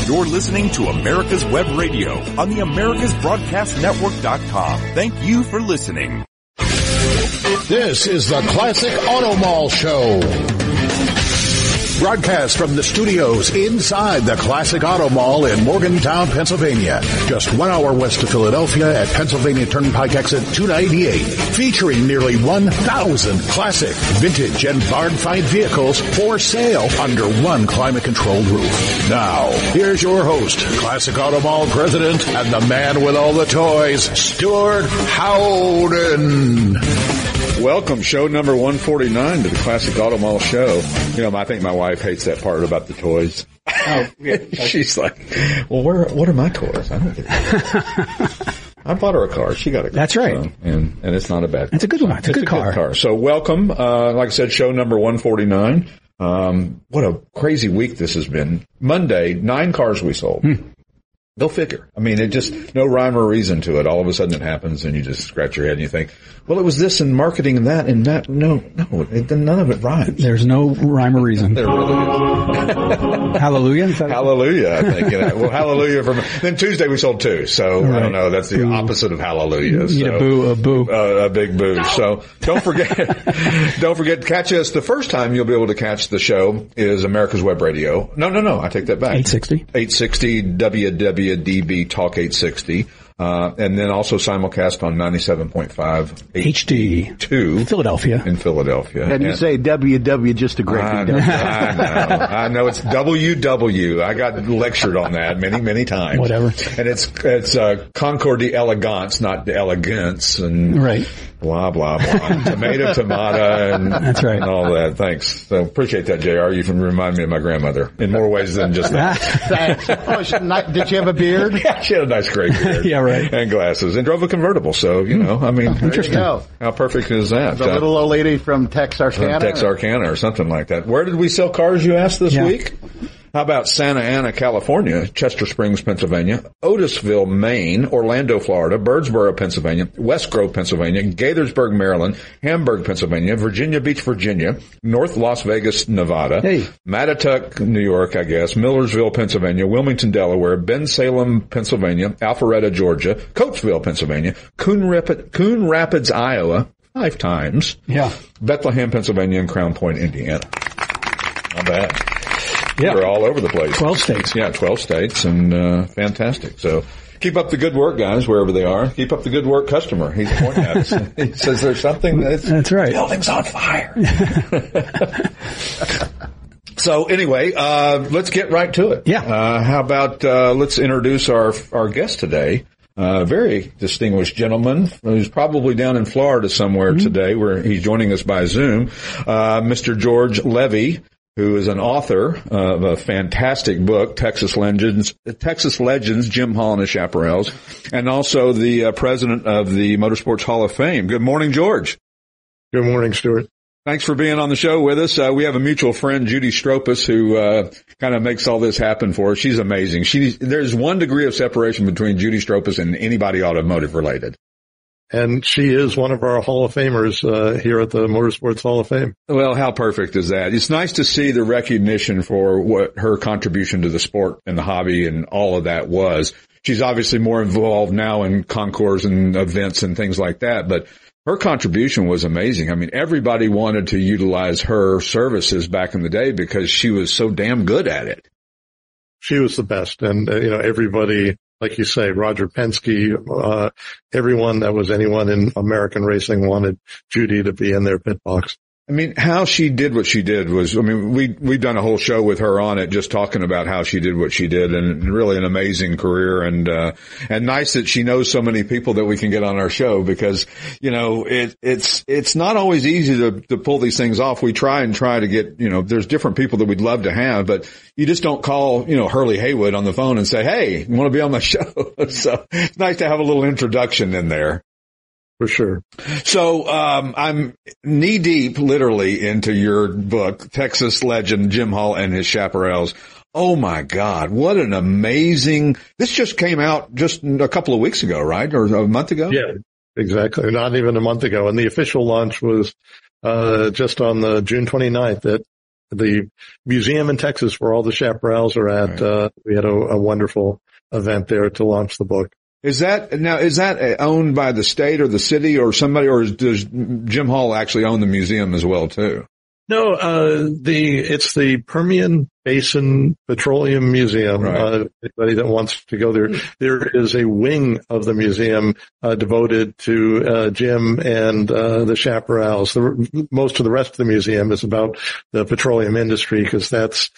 You're listening to America's Web Radio on the AmericasBroadcastNetwork.com. Thank you for listening. This is the Classic Auto Mall Show. Broadcast from the studios inside the Classic Auto Mall in Morgantown, Pennsylvania. Just 1 hour west of Philadelphia at Pennsylvania Turnpike exit 298. Featuring nearly 1,000 classic, vintage, and barn-find vehicles for sale under one climate-controlled roof. Now, here's your host, Classic Auto Mall president and the man with all the toys, Stuart Howden. Welcome, show number 149 to the Classic Auto Mall Show. You know, I think my wife hates that part about the toys. Oh, yeah. She's like, well, what are my toys? I don't get it. I bought her a car. She got a car. That's right. So, and it's not a bad car. It's a good one. It's a good car. So welcome. Like I said, show number 149. What a crazy week this has been. Monday, 9 cars we sold. Go figure. I mean, it just, no rhyme or reason to it. All of a sudden it happens and you just scratch your head and you think, well, it was this and marketing and that and that. No, none of it rhymes. There's no rhyme or reason. There really is. Hallelujah? Hallelujah, I think. Well, hallelujah then Tuesday we sold 2. So right. I don't know. That's the opposite of hallelujah. You need a boo. A big boo. So don't forget to catch us. The first time you'll be able to catch the show is America's Web Radio. No, I take that back. 860 WWDB Talk 860. And then also simulcast on 97.5 HD to Philadelphia. In Philadelphia. And you say WW just a great I know. It's WW. I got lectured on that many times. Whatever. And it's Concord d'Elegance, not d'Elegance, and right. Blah, blah, blah. Tomato, and, that's right. And all that. Thanks. So appreciate that, JR. You can remind me of my grandmother in more ways than just that. Thanks. Oh, did she have a beard? Yeah, she had a nice gray beard. Yeah, right. And glasses. And drove a convertible. So, you know, I mean. Interesting. How perfect is that? The little old lady from Texarkana? Texarkana or something like that. Where did we sell cars, you asked, this week? How about Santa Ana, California, Chester Springs, Pennsylvania, Otisville, Maine, Orlando, Florida, Birdsboro, Pennsylvania, West Grove, Pennsylvania, Gaithersburg, Maryland, Hamburg, Pennsylvania, Virginia Beach, Virginia, North Las Vegas, Nevada, Mattituck, New York, I guess, Millersville, Pennsylvania, Wilmington, Delaware, Bensalem, Pennsylvania, Alpharetta, Georgia, Coatesville, Pennsylvania, Coon Rapids, Iowa, 5 times, Bethlehem, Pennsylvania, and Crown Point, Indiana. Not bad. Yeah. We're all over the place. 12 states. Yeah, 12 states, and fantastic. So keep up the good work, guys, wherever they are. Keep up the good work, customer. He's pointing at us. He says there's something that's right. Building's on fire. So anyway, let's get right to it. Yeah. How about let's introduce our guest today. Very distinguished gentleman who's probably down in Florida somewhere today, where he's joining us by Zoom. Mr. George Levy, who is an author of a fantastic book, Texas Legends, Jim Hall and His Chaparrals, and also the president of the Motorsports Hall of Fame. Good morning, George. Good morning, Stuart. Thanks for being on the show with us. We have a mutual friend, Judy Stropus, who kind of makes all this happen for us. She's amazing. There's 1 degree of separation between Judy Stropus and anybody automotive related. And she is one of our Hall of Famers here at the Motorsports Hall of Fame. Well, how perfect is that? It's nice to see the recognition for what her contribution to the sport and the hobby and all of that was. She's obviously more involved now in concours and events and things like that, but her contribution was amazing. I mean, everybody wanted to utilize her services back in the day because she was so damn good at it. She was the best. And, everybody, like you say, Roger Penske, everyone that was anyone in American racing wanted Judy to be in their pit box. I mean, how she did what she did was, we've done a whole show with her on it, just talking about how she did what she did, and really an amazing career, and nice that she knows so many people that we can get on our show, because, it's not always easy to pull these things off. We try to get, there's different people that we'd love to have, but you just don't call, Hurley Haywood on the phone and say, hey, you want to be on my show? So it's nice to have a little introduction in there. For sure. So, I'm knee deep, literally, into your book, Texas Legend, Jim Hall and His Chaparrals. Oh my God. What an amazing, this just came out just a couple of weeks ago, right? Or a month ago? Yeah, exactly. Not even a month ago. And the official launch was, just on the June 29th at the museum in Texas where all the chaparrals are at. Right. We had a wonderful event there to launch the book. Is that owned by the state or the city or somebody, or does Jim Hall actually own the museum as well too? No, it's the Permian Basin Petroleum Museum. Right. Anybody that wants to go there, there is a wing of the museum devoted to Jim and the chaparrals. Most of the rest of the museum is about the petroleum industry because that's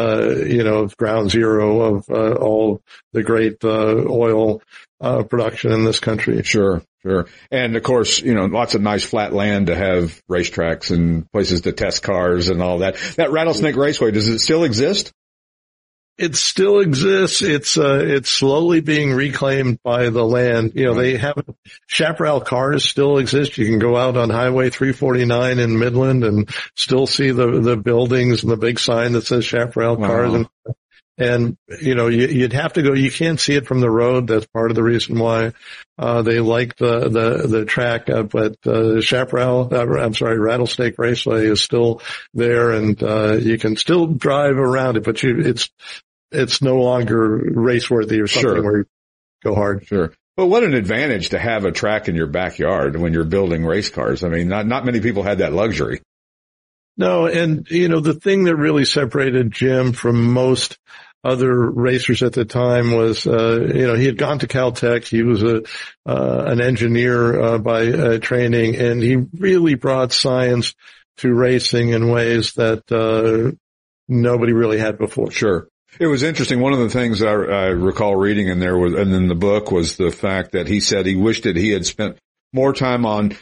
ground zero of all the great oil production in this country. Sure. And of course, lots of nice flat land to have racetracks and places to test cars and all that. That Rattlesnake Raceway, does it still exist? It still exists. It's slowly being reclaimed by the land. They have chaparral cars still exist. You can go out on Highway 349 in Midland and still see the buildings and the big sign that says chaparral cars. And, you'd have to go, you can't see it from the road. That's part of the reason why, they like the track. But, Rattlesnake Raceway is still there and, you can still drive around it, but it's no longer race-worthy or something where you go hard. Sure. But what an advantage to have a track in your backyard when you're building race cars. I mean, not many people had that luxury. No, and, the thing that really separated Jim from most other racers at the time was, he had gone to Caltech. He was an engineer, by training, and he really brought science to racing in ways that, nobody really had before. Sure. It was interesting. One of the things I recall reading in there was, and in the book, was the fact that he said he wished that he had spent more time on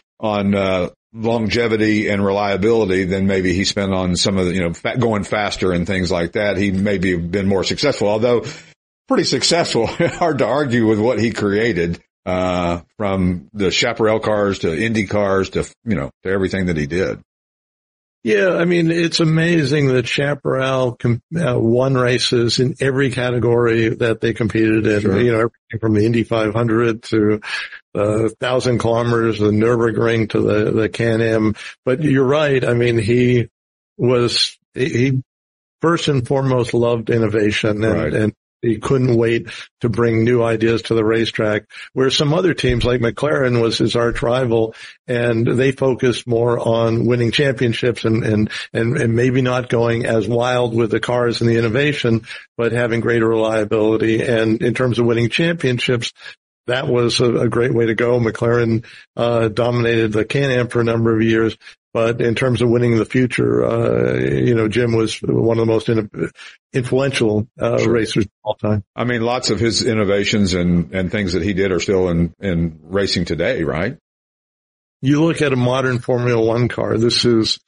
longevity and reliability than maybe he spent on some of the, going faster and things like that. He maybe have been more successful, although pretty successful. Hard to argue with what he created, from the chaparral cars to Indy cars to, to everything that he did. Yeah, I mean, it's amazing that Chaparral won races in every category that they competed in. Sure. Everything from the Indy 500 to 1,000 kilometers, the Nürburgring to the Can-Am. But you're right. I mean, he first and foremost loved innovation and he couldn't wait to bring new ideas to the racetrack, where some other teams like McLaren was his arch rival, and they focused more on winning championships and maybe not going as wild with the cars and the innovation, but having greater reliability. And in terms of winning championships, that was a great way to go. McLaren dominated the Can-Am for a number of years. But in terms of winning the future, Jim was one of the most influential racers of all time. I mean, lots of his innovations and things that he did are still in racing today, right? You look at a modern Formula One car. This is,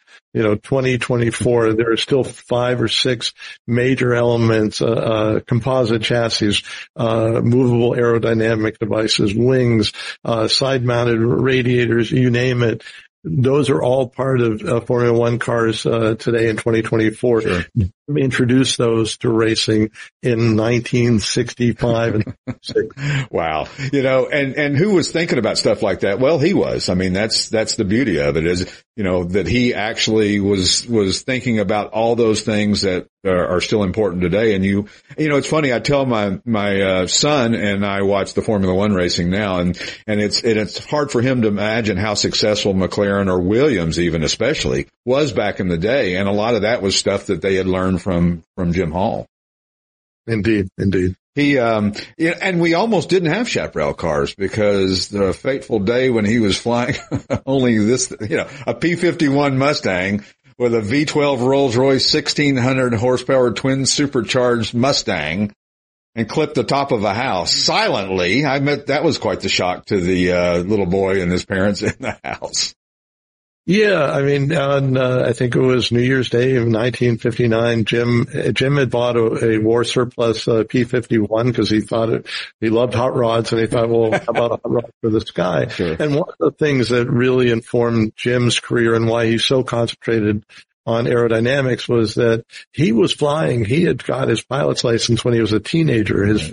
2024. There are still 5 or 6 major elements, composite chassis, movable aerodynamic devices, wings, side-mounted radiators, you name it. Those are all part of Formula One cars today in 2024. Sure. We introduced those to racing in 1965 and 66. Wow. And who was thinking about stuff like that? Well, he was. I mean, that's the beauty of it is, that he actually was thinking about all those things that are still important today. And it's funny. I tell my son and I watch the Formula One racing now, and it's hard for him to imagine how successful McLaren or Williams even especially was back in the day. And a lot of that was stuff that they had learned from Jim Hall. Indeed. He, and we almost didn't have chaparral cars because the fateful day when he was flying only this, a P-51 Mustang with a V12 Rolls-Royce 1600 horsepower twin supercharged Mustang and clipped the top of a house silently. I admit that was quite the shock to the little boy and his parents in the house. Yeah, I mean, I think it was New Year's Day of 1959, Jim had bought a war surplus P-51 because he loved hot rods, and he thought, well, how about a hot rod for the sky? Sure. And one of the things that really informed Jim's career and why he's so concentrated on aerodynamics was that he was flying. He had got his pilot's license when he was a teenager. His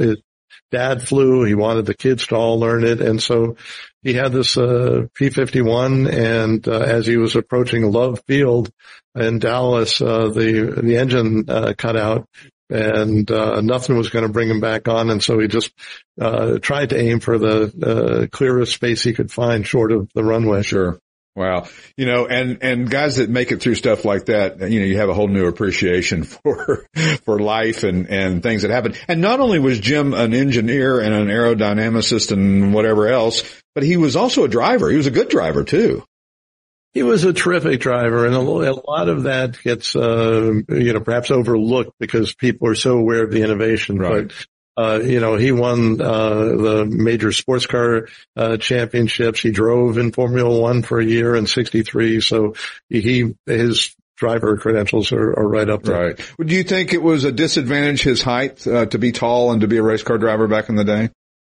dad flew. He wanted the kids to all learn it. And so he had this P-51, and as he was approaching Love Field in Dallas, the engine cut out, and nothing was going to bring him back on. And so he just tried to aim for the clearest space he could find short of the runway. Sure. Wow. And guys that make it through stuff like that, you have a whole new appreciation for life and things that happen. And not only was Jim an engineer and an aerodynamicist and whatever else, but he was also a driver. He was a good driver too. He was a terrific driver, and a lot of that gets, perhaps overlooked because people are so aware of the innovation. Right. But he won the major sports car championships. He drove in Formula One for a year in '63, so his driver credentials are right up there. Right. Do you think it was a disadvantage, his height, to be tall and to be a race car driver back in the day?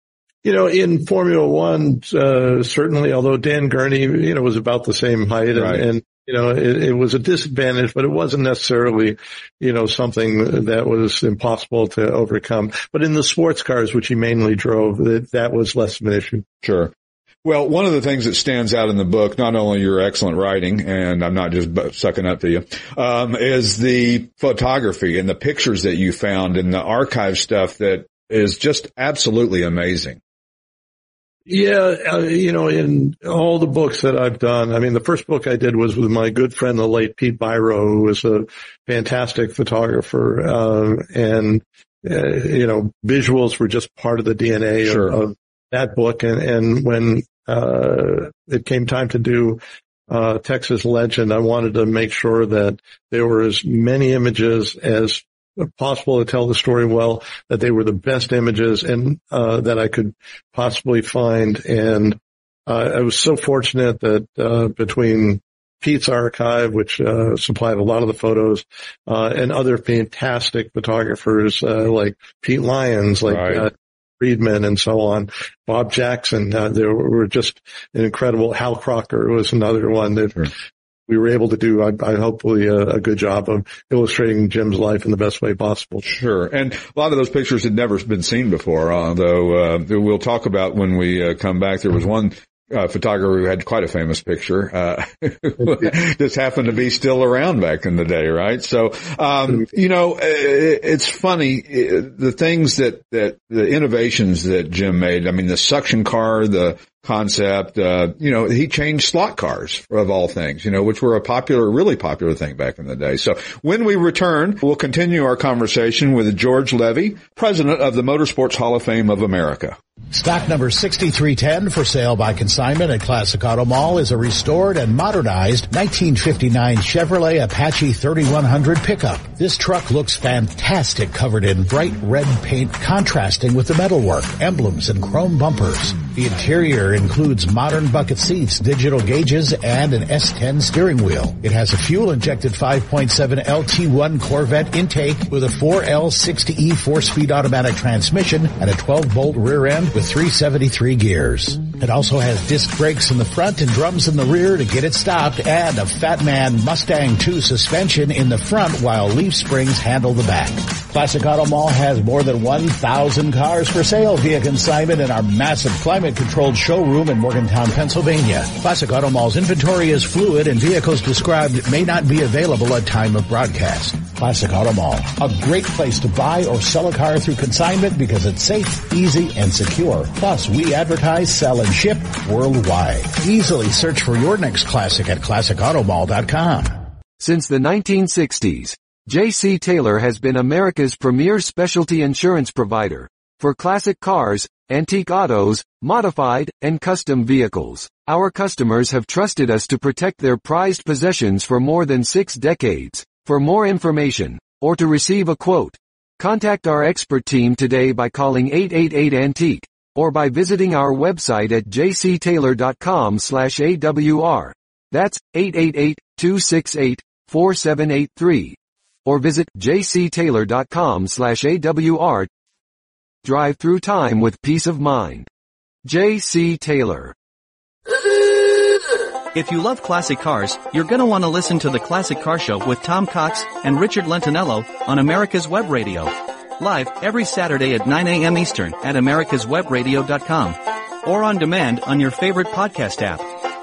In Formula One, certainly, although Dan Gurney, was about the same height, right. and it was a disadvantage, but it wasn't necessarily, something that was impossible to overcome. But in the sports cars, which he mainly drove, that was less of an issue. Sure. Well, one of the things that stands out in the book, not only your excellent writing, and I'm not just sucking up to you, is the photography and the pictures that you found and the archive stuff that is just absolutely amazing. Yeah, in all the books that I've done, the first book I did was with my good friend, the late Pete Byro, who was a fantastic photographer, and visuals were just part of the DNA sure. of that book. And when it came time to do Texas Legend, I wanted to make sure that there were as many images as possible to tell the story well, that they were the best images and that I could possibly find. And I was so fortunate that between Pete's archive, which supplied a lot of the photos, and other fantastic photographers like Pete Lyons, like right. Friedman and so on, Bob Jackson, there were just an incredible. Hal Crocker was another one that sure. we were able to do, I hopefully, a good job of illustrating Jim's life in the best way possible. Sure. And a lot of those pictures had never been seen before, though we'll talk about when we come back. There was one photographer who had quite a famous picture, just happened to be still around back in the day, right? So, it's funny, the things that the innovations that Jim made, the suction car, the concept, he changed slot cars of all things, which were a really popular thing back in the day. So when we return, we'll continue our conversation with George Levy, president of the Motorsports Hall of Fame of America. Stock number 6310 for sale by consignment at Classic Auto Mall is a restored and modernized 1959 Chevrolet Apache 3100 pickup. This truck looks fantastic, covered in bright red paint contrasting with the metalwork, emblems, and chrome bumpers. The interior includes modern bucket seats, digital gauges, and an S10 steering wheel. It has a fuel-injected 5.7 LT1 Corvette intake with a 4L60E 4-speed automatic transmission and a 12-bolt rear end with 373 gears. It also has disc brakes in the front and drums in the rear to get it stopped, and a Fat Man Mustang 2 suspension in the front while leaf springs handle the back. Classic Auto Mall has more than 1,000 cars for sale via consignment in our massive climate-controlled showroom in Morgantown, Pennsylvania. Classic Auto Mall's inventory is fluid and vehicles described may not be available at time of broadcast. Classic Auto Mall, a great place to buy or sell a car through consignment because it's safe, easy, and secure. Plus, we advertise, sell, and ship worldwide. Easily search for your next classic at classicautomall.com. Since the 1960s, J.C. Taylor has been America's premier specialty insurance provider for classic cars, antique autos, modified, and custom vehicles. Our customers have trusted us to protect their prized possessions for more than 6 decades. For more information, or to receive a quote, contact our expert team today by calling 888-ANTIQUE, or by visiting our website at jctaylor.com/AWR. That's 888-268-4783. Or visit jctaylor.com/AWR. Drive through time with peace of mind. J.C. Taylor. If you love classic cars, you're gonna want to listen to The Classic Car Show with Tom Cox and Richard Lentinello on America's Web Radio. live every Saturday at 9 a.m. Eastern at americaswebradio.com or on demand on your favorite podcast app.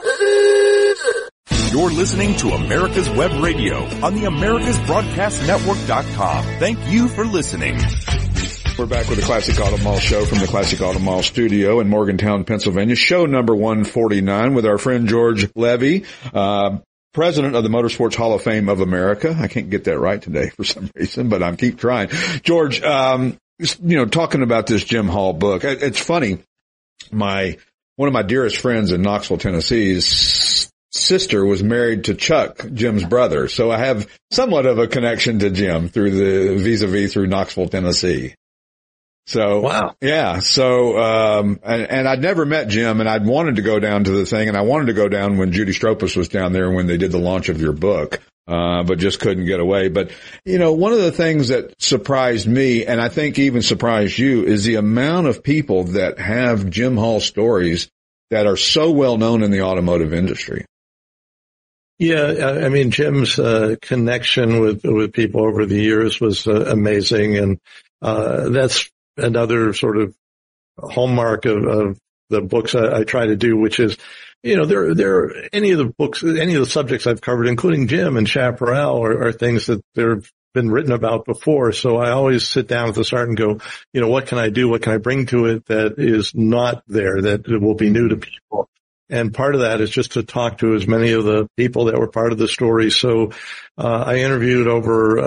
You're listening to America's Web Radio on the AmericasBroadcastNetwork.com. Thank you for listening. We're back with the Classic Auto Mall show from the Classic Auto Mall studio in Morgantown, Pennsylvania. Show number 149 with our friend George Levy, President of the Motorsports Hall of Fame of America. I can't get that right today for some reason, but I'm keep trying. George, talking about this Jim Hall book, it's funny. One of my dearest friends in Knoxville, Tennessee's sister was married to Chuck, Jim's brother. So I have somewhat of a connection to Jim through through Knoxville, Tennessee. So, wow. Yeah. So, and I'd never met Jim, and I'd wanted to go down to the thing, and I wanted to go down when Judy Stropus was down there when they did the launch of your book, but just couldn't get away. But, one of the things that surprised me, and I think even surprised you, is the amount of people that have Jim Hall stories that are so well known in the automotive industry. Yeah, I mean, Jim's connection with people over the years was amazing, and that's another sort of hallmark of the books I try to do, which is, there any of the subjects I've covered, including Jim and Chaparral, are things that they've been written about before. So I always sit down at the start and go, what can I do? What can I bring to it that is not there, that will be new to people? And part of that is just to talk to as many of the people that were part of the story. So, I interviewed over,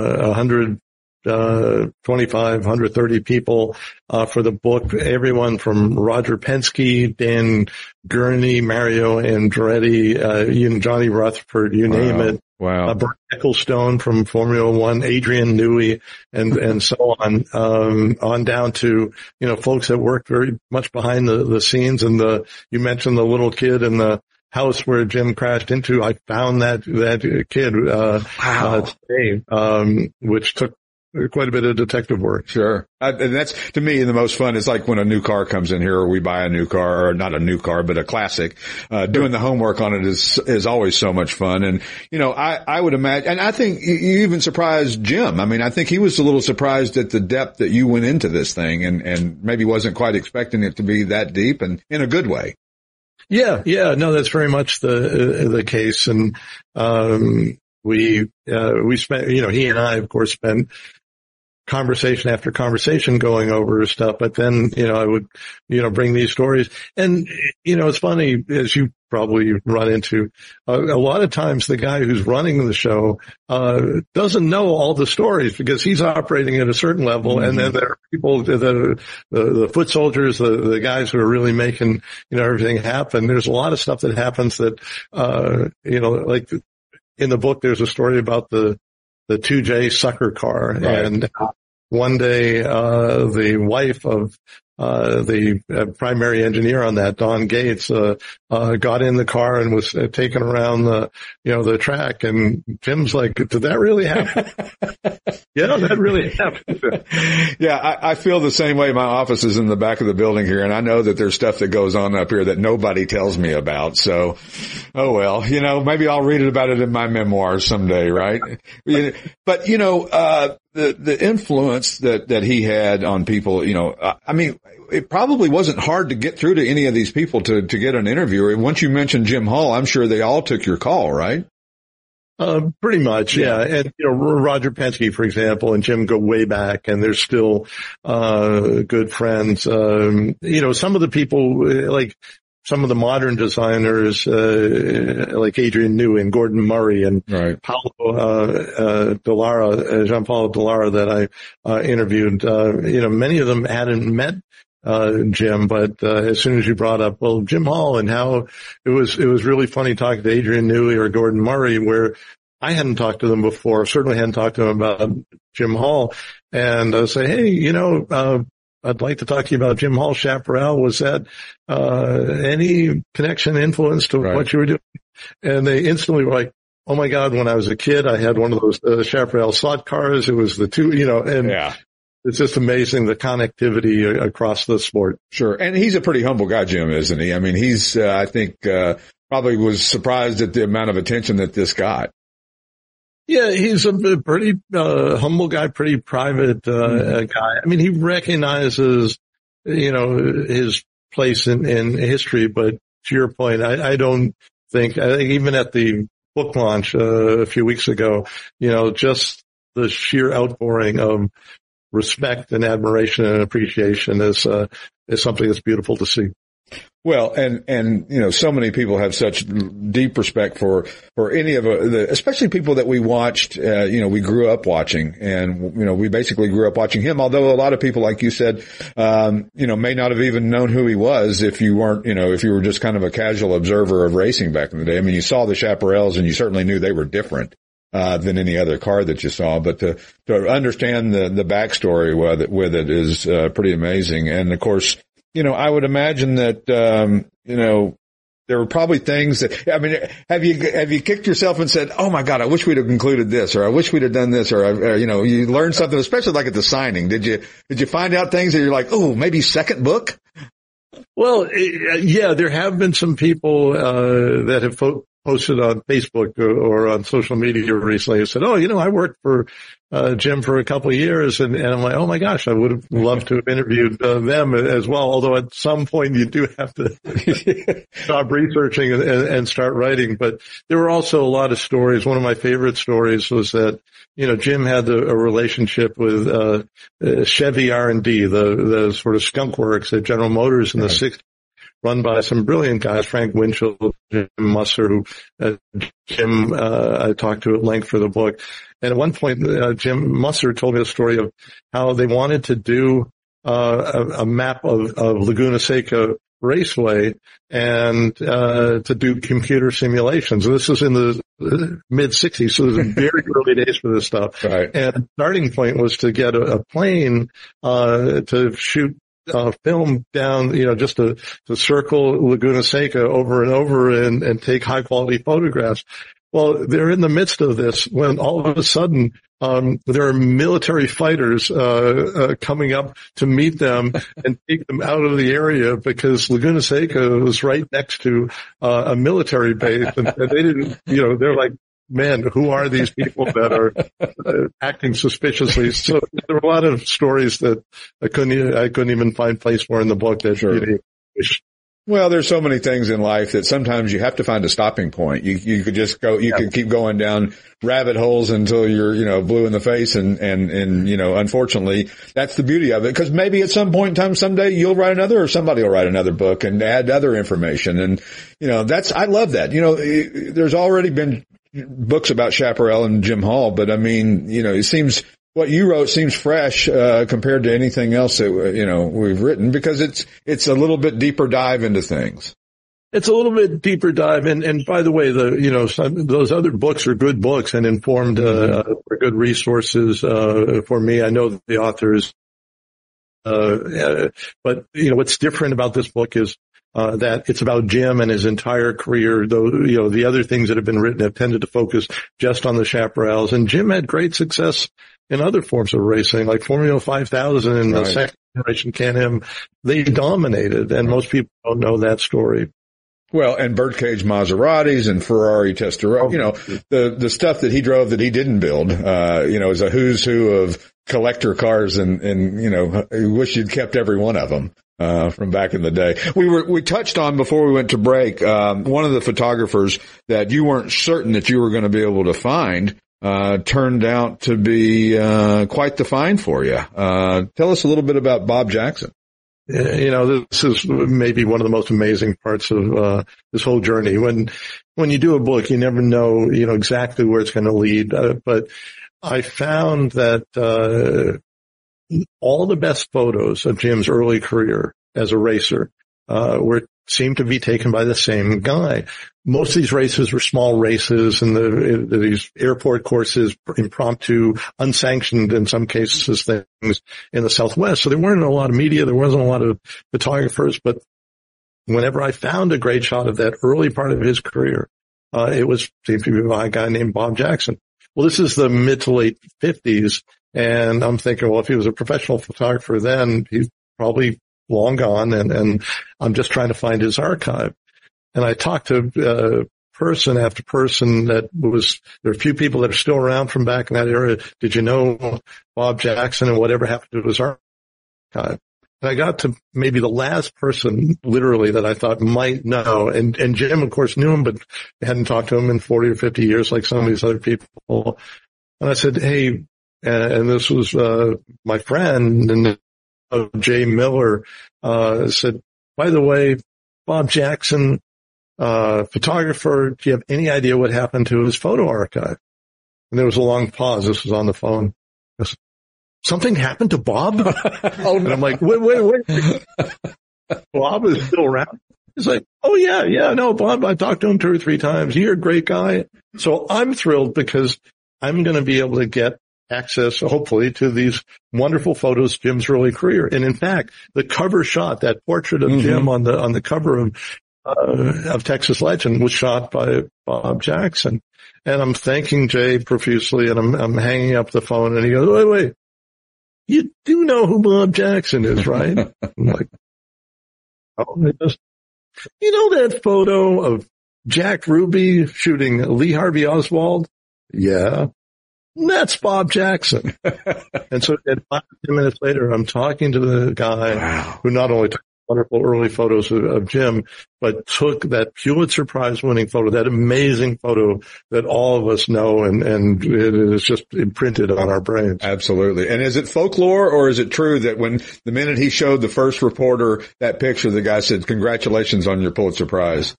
130 people, for the book. Everyone from Roger Penske, Dan Gurney, Mario Andretti, Johnny Rutherford, you name it. Wow. Bert Ecclestone from Formula One, Adrian Newey, and so on down to, folks that worked very much behind the scenes. And you mentioned the little kid in the house where Jim crashed into. I found that kid, today, which took quite a bit of detective work. Sure. And that's, to me, the most fun is like when a new car comes in here, or we buy a new car, or not a new car, but a classic. Doing the homework on it is always so much fun. And, I would imagine, and I think you even surprised Jim. I mean, I think he was a little surprised at the depth that you went into this thing, and maybe wasn't quite expecting it to be that deep, and in a good way. Yeah. No, that's very much the case. And, we spent, he and I, of course, spent conversation after conversation going over stuff, but then, I would, bring these stories. And, it's funny, as you probably run into, a lot of times the guy who's running the show, doesn't know all the stories because he's operating at a certain level. Mm-hmm. And then there are people that are the foot soldiers, the guys who are really making, everything happen. There's a lot of stuff that happens that, like in the book, there's a story about the 2J sucker car. Right. And one day, the wife of the primary engineer on that, Don Gates, got in the car and was taken around the track. And Jim's like, did that really happen? Yeah, that really happened. Yeah, I feel the same way. My office is in the back of the building here, and I know that there's stuff that goes on up here that nobody tells me about. So, oh well, maybe I'll read about it in my memoirs someday, right? But, the influence that he had on people, I mean, it probably wasn't hard to get through to any of these people to get an interview. Once you mentioned Jim Hall, I'm sure they all took your call, right? Pretty much, yeah. And, Roger Penske, for example, and Jim go way back, and they're still, good friends. Some of the people, like some of the modern designers, like Adrian Newey and Gordon Murray and right. Paolo, Dallara, Jean-Paul Dallara that I, interviewed, many of them hadn't met, Jim, but, as soon as you brought up, well, Jim Hall and how it was really funny talking to Adrian Newey or Gordon Murray, where I hadn't talked to them before, certainly hadn't talked to them about Jim Hall, and say, hey, I'd like to talk to you about Jim Hall. Chaparral, was that any connection, influence to what you were doing? And they instantly were like, oh my God, when I was a kid, I had one of those Chaparral slot cars. It was the two, and yeah. It's just amazing, the connectivity across the sport. Sure. And he's a pretty humble guy, Jim, isn't he? I mean, he's, I think, probably was surprised at the amount of attention that this got. Yeah, he's a pretty humble guy, pretty private guy. I mean, he recognizes, his place in history, but to your point, I think even at the book launch a few weeks ago, just the sheer outpouring of respect and admiration and appreciation is something that's beautiful to see. Well, and so many people have such deep respect for any of especially people that we watched, we grew up watching, and, we basically grew up watching him, although a lot of people, like you said, may not have even known who he was if you weren't, if you were just kind of a casual observer of racing back in the day. I mean, you saw the Chaparrals and you certainly knew they were different than any other car that you saw, but to understand the backstory with it is pretty amazing. And of course, I would imagine that, there were probably things that, I mean, have you kicked yourself and said, oh my God, I wish we'd have included this, or I wish we'd have done this, or you learned something, especially like at the signing. Did you find out things that you're like, oh, maybe second book? Well, yeah, there have been some people, that have posted on Facebook or on social media recently who said, oh, I worked for Jim for a couple of years, and I'm like, oh my gosh, I would have loved to have interviewed them as well. Although at some point you do have to stop researching and start writing. But there were also a lot of stories. One of my favorite stories was that Jim had a relationship with Chevy R&D, the sort of skunk works at General Motors in the 60s. Run by some brilliant guys, Frank Winchell, Jim Musser, who Jim I talked to at length for the book. And at one point, Jim Musser told me the story of how they wanted to do a map of Laguna Seca Raceway and to do computer simulations. And this was in the mid-'60s, so it was very early days for this stuff. Right. And the starting point was to get a plane to shoot film down, just to circle Laguna Seca over and over and take high quality photographs. Well, they're in the midst of this when all of a sudden, there are military fighters, coming up to meet them and take them out of the area because Laguna Seca was right next to, a military base, and they didn't, they're like, man, who are these people that are acting suspiciously? So there were a lot of stories that I couldn't even find place for in the book. That sure. Well, there's so many things in life that sometimes you have to find a stopping point. You could just go, you can keep going down rabbit holes until you're, blue in the face. And, unfortunately, that's the beauty of it. Because maybe at some point in time, someday you'll write another, or somebody will write another book and add other information. And, I love that. There's already been books about Chaparral and Jim Hall, but I mean, it seems what you wrote seems fresh compared to anything else that we've written, because it's a little bit deeper dive into things. It's a little bit deeper dive, and by the way, those other books are good books and informed, are good resources for me. I know the authors, but what's different about this book is that it's about Jim and his entire career, though, the other things that have been written have tended to focus just on the Chaparrals. And Jim had great success in other forms of racing, like Formula 5000 and the second generation Can-Am. They dominated, and most people don't know that story. Well, and birdcage Maseratis and Ferrari Testarossa, the stuff that he drove that he didn't build, is a who's who of collector cars, and I wish you'd kept every one of them. From back in the day. We touched on before we went to break, one of the photographers that you weren't certain that you were going to be able to find, turned out to be, quite the find for you. Tell us a little bit about Bob Jackson. This is maybe one of the most amazing parts of, this whole journey. When you do a book, you never know, exactly where it's going to lead. But I found that, all the best photos of Jim's early career as a racer seemed to be taken by the same guy. Most of these races were small races, and these airport courses, impromptu, unsanctioned in some cases, things in the Southwest. So there weren't a lot of media, there wasn't a lot of photographers. But whenever I found a great shot of that early part of his career, it seemed to be by a guy named Bob Jackson. Well, this is the mid to late 50s. And I'm thinking, well, if he was a professional photographer then, he's probably long gone, and I'm just trying to find his archive. And I talked to person after person there are a few people that are still around from back in that era. Did you know Bob Jackson and whatever happened to his archive? And I got to maybe the last person literally that I thought might know. And Jim, of course, knew him, but hadn't talked to him in 40 or 50 years like some of these other people. And I said, hey, and this was, my friend and Jay Miller, said, by the way, Bob Jackson, photographer, do you have any idea what happened to his photo archive? And there was a long pause. This was on the phone. Said, something happened to Bob? And I'm like, wait. Bob is still around? He's like, oh yeah, no, Bob, I talked to him 2 or 3 times. You're a great guy. So I'm thrilled because I'm going to be able to get access, hopefully, to these wonderful photos of Jim's early career. And in fact, the cover shot, that portrait of Jim on the cover of Texas Legend was shot by Bob Jackson. And I'm thanking Jay profusely, and I'm hanging up the phone, and he goes, wait, you do know who Bob Jackson is, right? I'm like, oh, you know that photo of Jack Ruby shooting Lee Harvey Oswald? Yeah. That's Bob Jackson. And so 5 to 10 minutes later, I'm talking to the guy who not only took wonderful early photos of Jim, but took that Pulitzer Prize winning photo, that amazing photo that all of us know, and it is just imprinted on our brains. Absolutely. And is it folklore, or is it true that when the minute he showed the first reporter that picture, the guy said, congratulations on your Pulitzer Prize?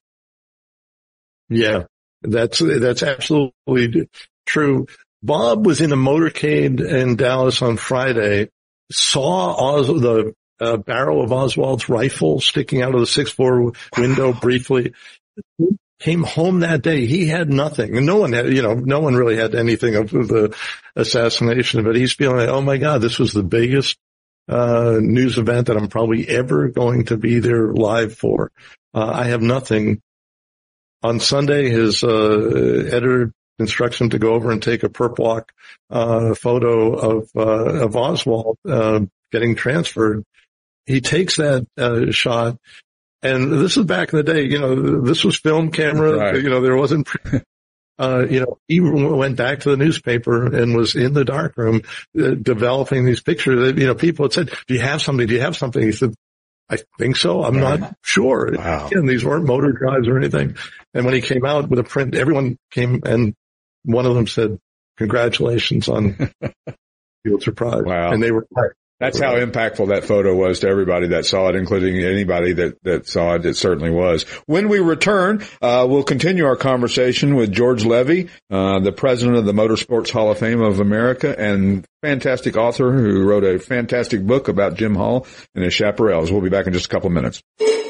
Yeah, that's absolutely true. Bob was in a motorcade in Dallas on Friday, saw the barrel of Oswald's rifle sticking out of the 6th floor window briefly, came home that day. He had nothing. And no one really had anything of the assassination, but he's feeling like, oh my God, this was the biggest news event that I'm probably ever going to be there live for. I have nothing. On Sunday, his editor instructs him to go over and take a perp walk photo of Oswald getting transferred. He takes that shot, and this is back in the day. This was film camera. Right. There wasn't. He went back to the newspaper and was in the darkroom developing these pictures. People had said, "Do you have something? Do you have something?" He said, I think so. I'm not sure. Wow. Again, these weren't motor drives or anything. And when he came out with a print, everyone came, and one of them said, congratulations on Pulitzer Prize. Wow. And they were right. That's how impactful that photo was to everybody that saw it, including anybody that saw it. It certainly was. When we return, we'll continue our conversation with George Levy, the president of the Motorsports Hall of Fame of America and fantastic author who wrote a fantastic book about Jim Hall and his chaparrals. We'll be back in just a couple minutes.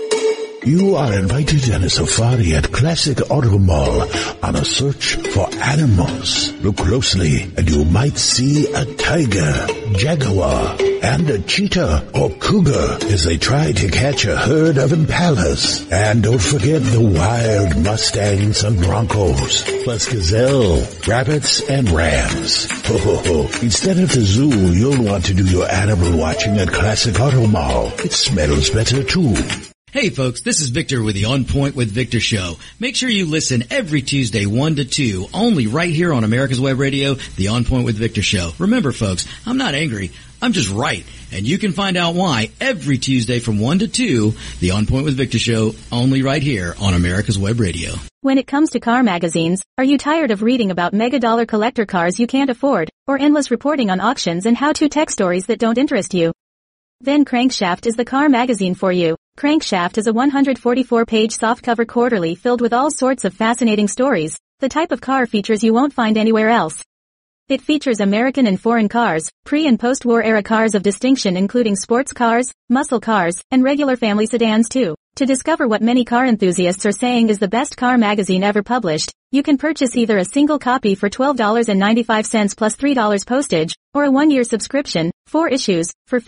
You are invited on a safari at Classic Auto Mall on a search for animals. Look closely and you might see a tiger, jaguar, and a cheetah or cougar as they try to catch a herd of impalas. And don't forget the wild Mustangs and Broncos, plus gazelle, rabbits, and rams. Instead of the zoo, you'll want to do your animal watching at Classic Auto Mall. It smells better too. Hey folks, this is Victor with the On Point with Victor show. Make sure you listen every Tuesday 1 to 2, only right here on America's Web Radio, the On Point with Victor show. Remember folks, I'm not angry, I'm just right. And you can find out why every Tuesday from 1 to 2, the On Point with Victor show, only right here on America's Web Radio. When it comes to car magazines, are you tired of reading about mega-dollar collector cars you can't afford, or endless reporting on auctions and how-to tech stories that don't interest you? Then Crankshaft is the car magazine for you. Crankshaft is a 144-page softcover quarterly filled with all sorts of fascinating stories, the type of car features you won't find anywhere else. It features American and foreign cars, pre- and post-war era cars of distinction including sports cars, muscle cars, and regular family sedans too. To discover what many car enthusiasts are saying is the best car magazine ever published, you can purchase either a single copy for $12.95 plus $3 postage, or a 1-year subscription, 4 issues, for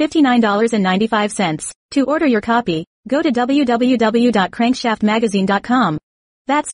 $59.95. To order your copy, go to www.crankshaftmagazine.com. That's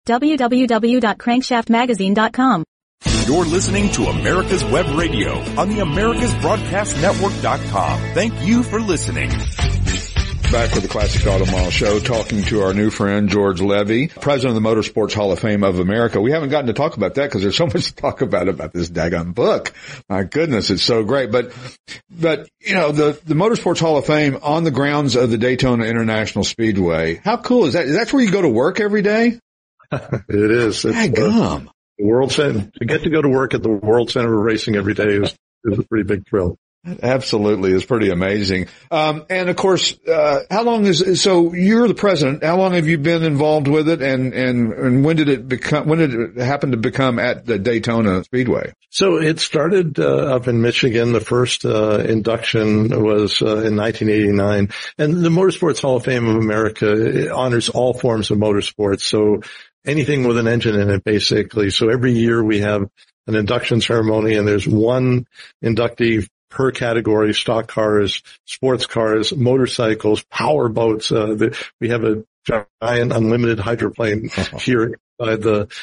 www.crankshaftmagazine.com. You're listening to America's Web Radio on the AmericasBroadcastNetwork.com. Thank you for listening. back with the Classic Auto Mall Show, talking to our new friend, George Levy, president of the Motorsports Hall of Fame of America. We haven't gotten to talk about that because there's so much to talk about this daggone book. My goodness, it's so great. But, you know, the Motorsports Hall of Fame on the grounds of the Daytona International Speedway. How cool is that? That's where you go to work every day? It is. The World Center, to get to go to work at the World Center of Racing every day is a pretty big thrill. Absolutely. It's pretty amazing. And of course, how long so you're the president. How long have you been involved with it? And when did it happen to become at the Daytona Speedway? So it started, up in Michigan. The first, induction was, in 1989. And the Motorsports Hall of Fame of America honors all forms of motorsports. So anything with an engine in it, basically. So every year we have an induction ceremony, and there's one inductee per category: stock cars, sports cars, motorcycles, power boats. We have a giant unlimited hydroplane here inside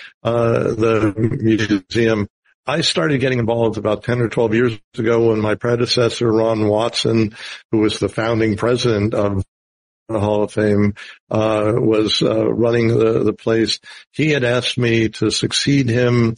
the museum. I started getting involved about 10 or 12 years ago when my predecessor, Ron Watson, who was the founding president of the Hall of Fame, was running the place. He had asked me to succeed him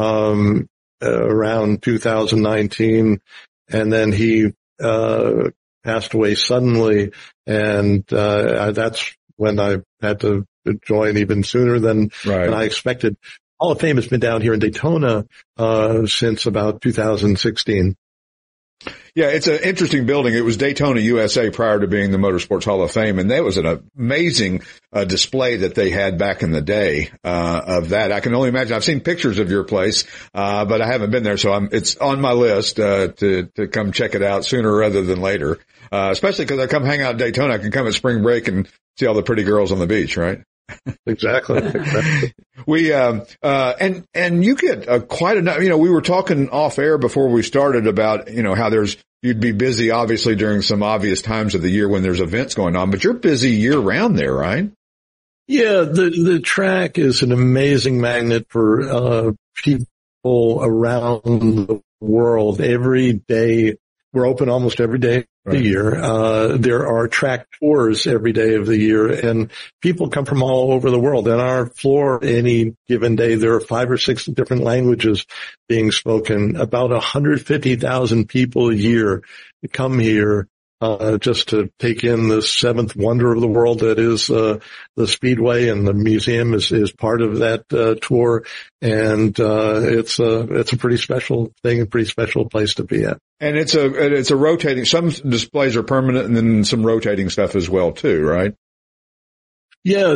around 2019. And then he passed away suddenly, and that's when I had to join even sooner than I expected. Hall of Fame has been down here in Daytona since about 2016. Yeah, it's an interesting building. It was Daytona, USA prior to being the Motorsports Hall of Fame, and that was an amazing display that they had back in the day of that. I can only imagine. I've seen pictures of your place, but I haven't been there, so it's on my list to come check it out sooner rather than later. Especially because I come hang out in Daytona. I can come at spring break and see all the pretty girls on the beach, right? Exactly. We, and you get quite enough, you know, we were talking off air before we started about, you know, how you'd be busy obviously during some obvious times of the year when there's events going on, but you're busy year round there, right? Yeah, the track is an amazing magnet for, people around the world. Every day, we're open almost every day of the year. There are track tours every day of the year, and people come from all over the world. On our floor, any given day, there are 5 or 6 different languages being spoken. About 150,000 people a year come here just to take in the 7th wonder of the world that is the Speedway, and the museum is part of that tour. And it's a pretty special thing, a pretty special place to be at. And it's a rotating. Some displays are permanent, and then some rotating stuff as well too, right? Yeah,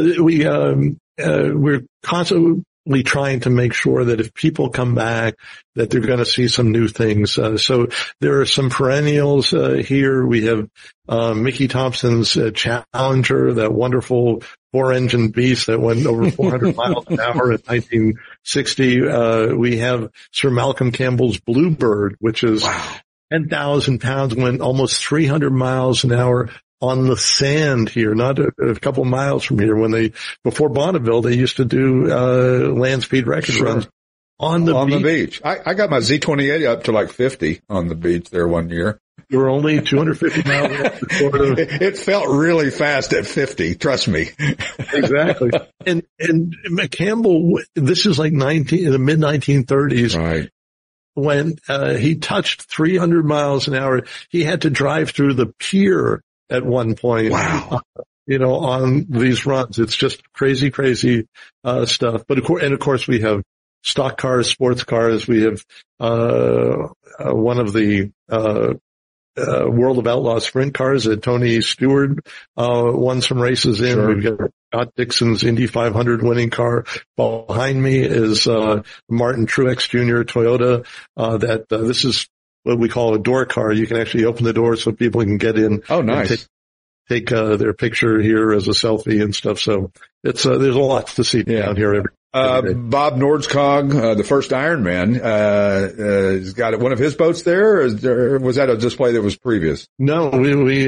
we're constantly trying to make sure that if people come back, that they're going to see some new things. So there are some perennials here. We have Mickey Thompson's Challenger, that wonderful 4-engine beast that went over 400 miles an hour in 1960. We have Sir Malcolm Campbell's Bluebird, which is 10,000 pounds, went almost 300 miles an hour on the sand here, not a couple miles from here. Before Bonneville, they used to do land speed record runs on the beach. I got my Z28 up to like 50 on the beach there one year. You were only 250 miles. It felt really fast at 50. Trust me. Exactly. And Campbell, this is like in the mid 1930s. Right. When he touched 300 miles an hour, he had to drive through the pier at one point. Wow. On these runs. It's just crazy stuff. But of course we have stock cars, sports cars. We have one of the World of Outlaw sprint cars that Tony Stewart won some races in. Sure. We've got Scott Dixon's Indy 500 winning car. Behind me is Martin Truex Jr. Toyota. This is what we call a door car. You can actually open the door so people can get in. Oh, nice. Take their picture here as a selfie and stuff. So it's there's a lot to see down here every day. Bob Nordskog, the first Ironman, has got one of his boats there, or was that a display that was previous? No, we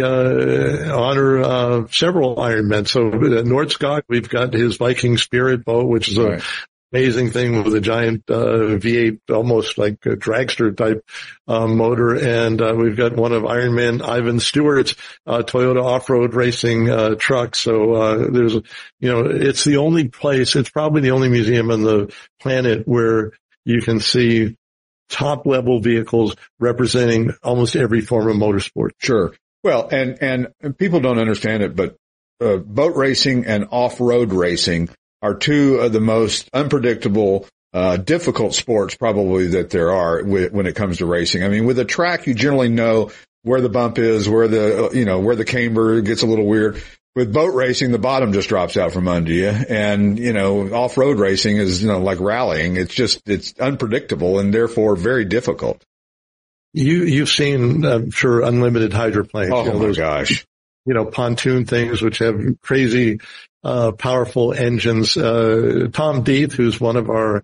honor several Ironmen. So Nordskog, we've got his Viking Spirit boat, which is a amazing thing with a giant V8, almost like a dragster type motor. And we've got one of Ironman Ivan Stewart's Toyota off-road racing trucks. So there's, it's the only place, it's probably the only museum on the planet where you can see top-level vehicles representing almost every form of motorsport. Sure. Well, and people don't understand it, but boat racing and off-road racing are two of the most unpredictable, difficult sports probably that there are when it comes to racing. I mean, with a track, you generally know where the bump is, where the camber gets a little weird. With boat racing, the bottom just drops out from under you. And, off-road racing is, like rallying. It's unpredictable and therefore very difficult. You've seen, I'm sure, unlimited hydroplanes. Oh, my gosh. Pontoon things which have crazy, powerful engines. Tom Deeth, who's one of our,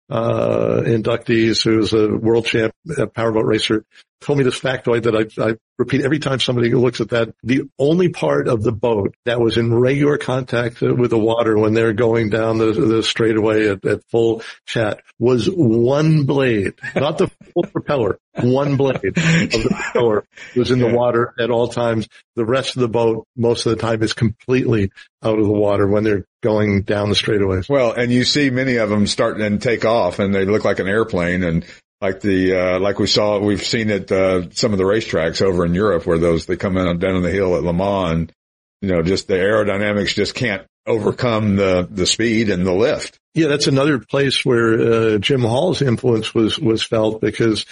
inductees, who's a world champ powerboat racer, told me this factoid that I repeat every time somebody looks at that. The only part of the boat that was in regular contact with the water when they're going down the straightaway at full chat was one blade, not the full propeller. One blade of the propeller was in the water at all times. The rest of the boat, most of the time, is completely out of the water when they're going down the straightaways. Well, and you see many of them start and take off, and they look like an airplane. And like we've seen at some of the racetracks over in Europe where they come in down the hill at Le Mans, and just the aerodynamics just can't overcome the speed and the lift. Yeah, that's another place where Jim Hall's influence was felt because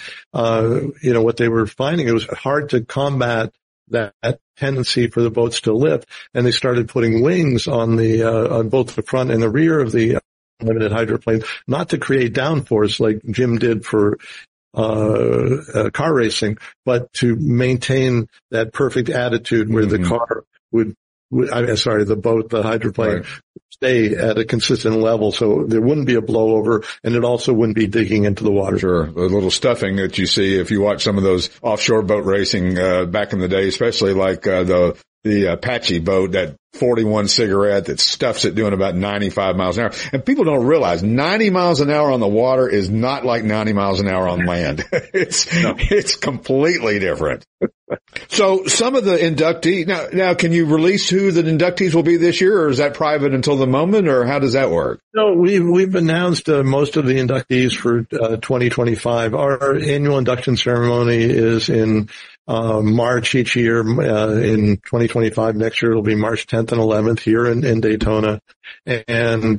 what they were finding, it was hard to combat that tendency for the boats to lift, and they started putting wings on both the front and the rear of the limited hydroplane, not to create downforce like Jim did for car racing, but to maintain that perfect attitude where the car the hydroplane right. stay at a consistent level, so there wouldn't be a blowover, and it also wouldn't be digging into the water. Sure. The little stuffing that you see if you watch some of those offshore boat racing back in the day, especially like the Apache boat, that 41 cigarette that stuffs it doing about 95 miles an hour. And people don't realize 90 miles an hour on the water is not like 90 miles an hour on land. It's completely different. So some of the inductees, now can you release who the inductees will be this year, or is that private until the moment, or how does that work? No, we've announced most of the inductees for 2025. Our annual induction ceremony is in March each year. In 2025, next year it'll be March 10th and 11th here in Daytona. And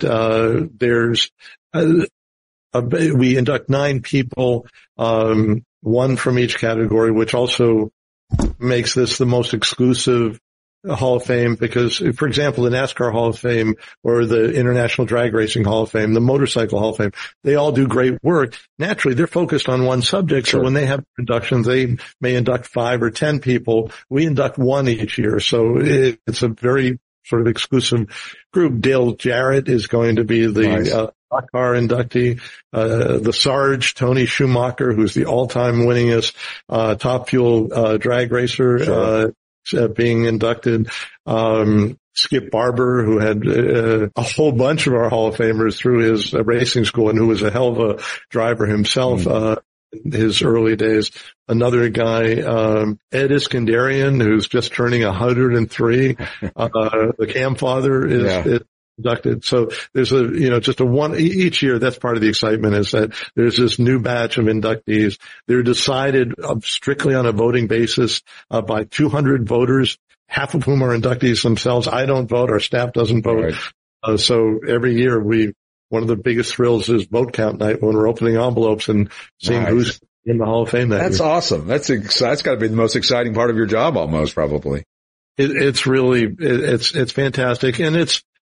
we induct 9 people, one from each category, which also makes this the most exclusive Hall of Fame because, for example, the NASCAR Hall of Fame or the International Drag Racing Hall of Fame, the Motorcycle Hall of Fame, they all do great work. Naturally, they're focused on one subject. Sure. So when they have inductions, they may induct 5 or 10 people. We induct 1 each year. So it's a very sort of exclusive group. Dale Jarrett is going to be the car inductee. The Sarge, Tony Schumacher, who's the all-time winningest Top Fuel drag racer, sure. Being inducted. Skip Barber, who had a whole bunch of our Hall of Famers through his racing school and who was a hell of a driver himself in his early days. Another guy, Ed Iskandarian, who's just turning 103. The Cam father is inducted. So there's just each year. That's part of the excitement, is that there's this new batch of inductees. They're decided strictly on a voting basis by 200 voters, half of whom are inductees themselves. I don't vote. Our staff doesn't vote. Right. So every year one of the biggest thrills is vote count night when we're opening envelopes and seeing who's in the Hall of Fame that year. That's awesome. That's got to be the most exciting part of your job, almost, probably. It's really, it's fantastic. And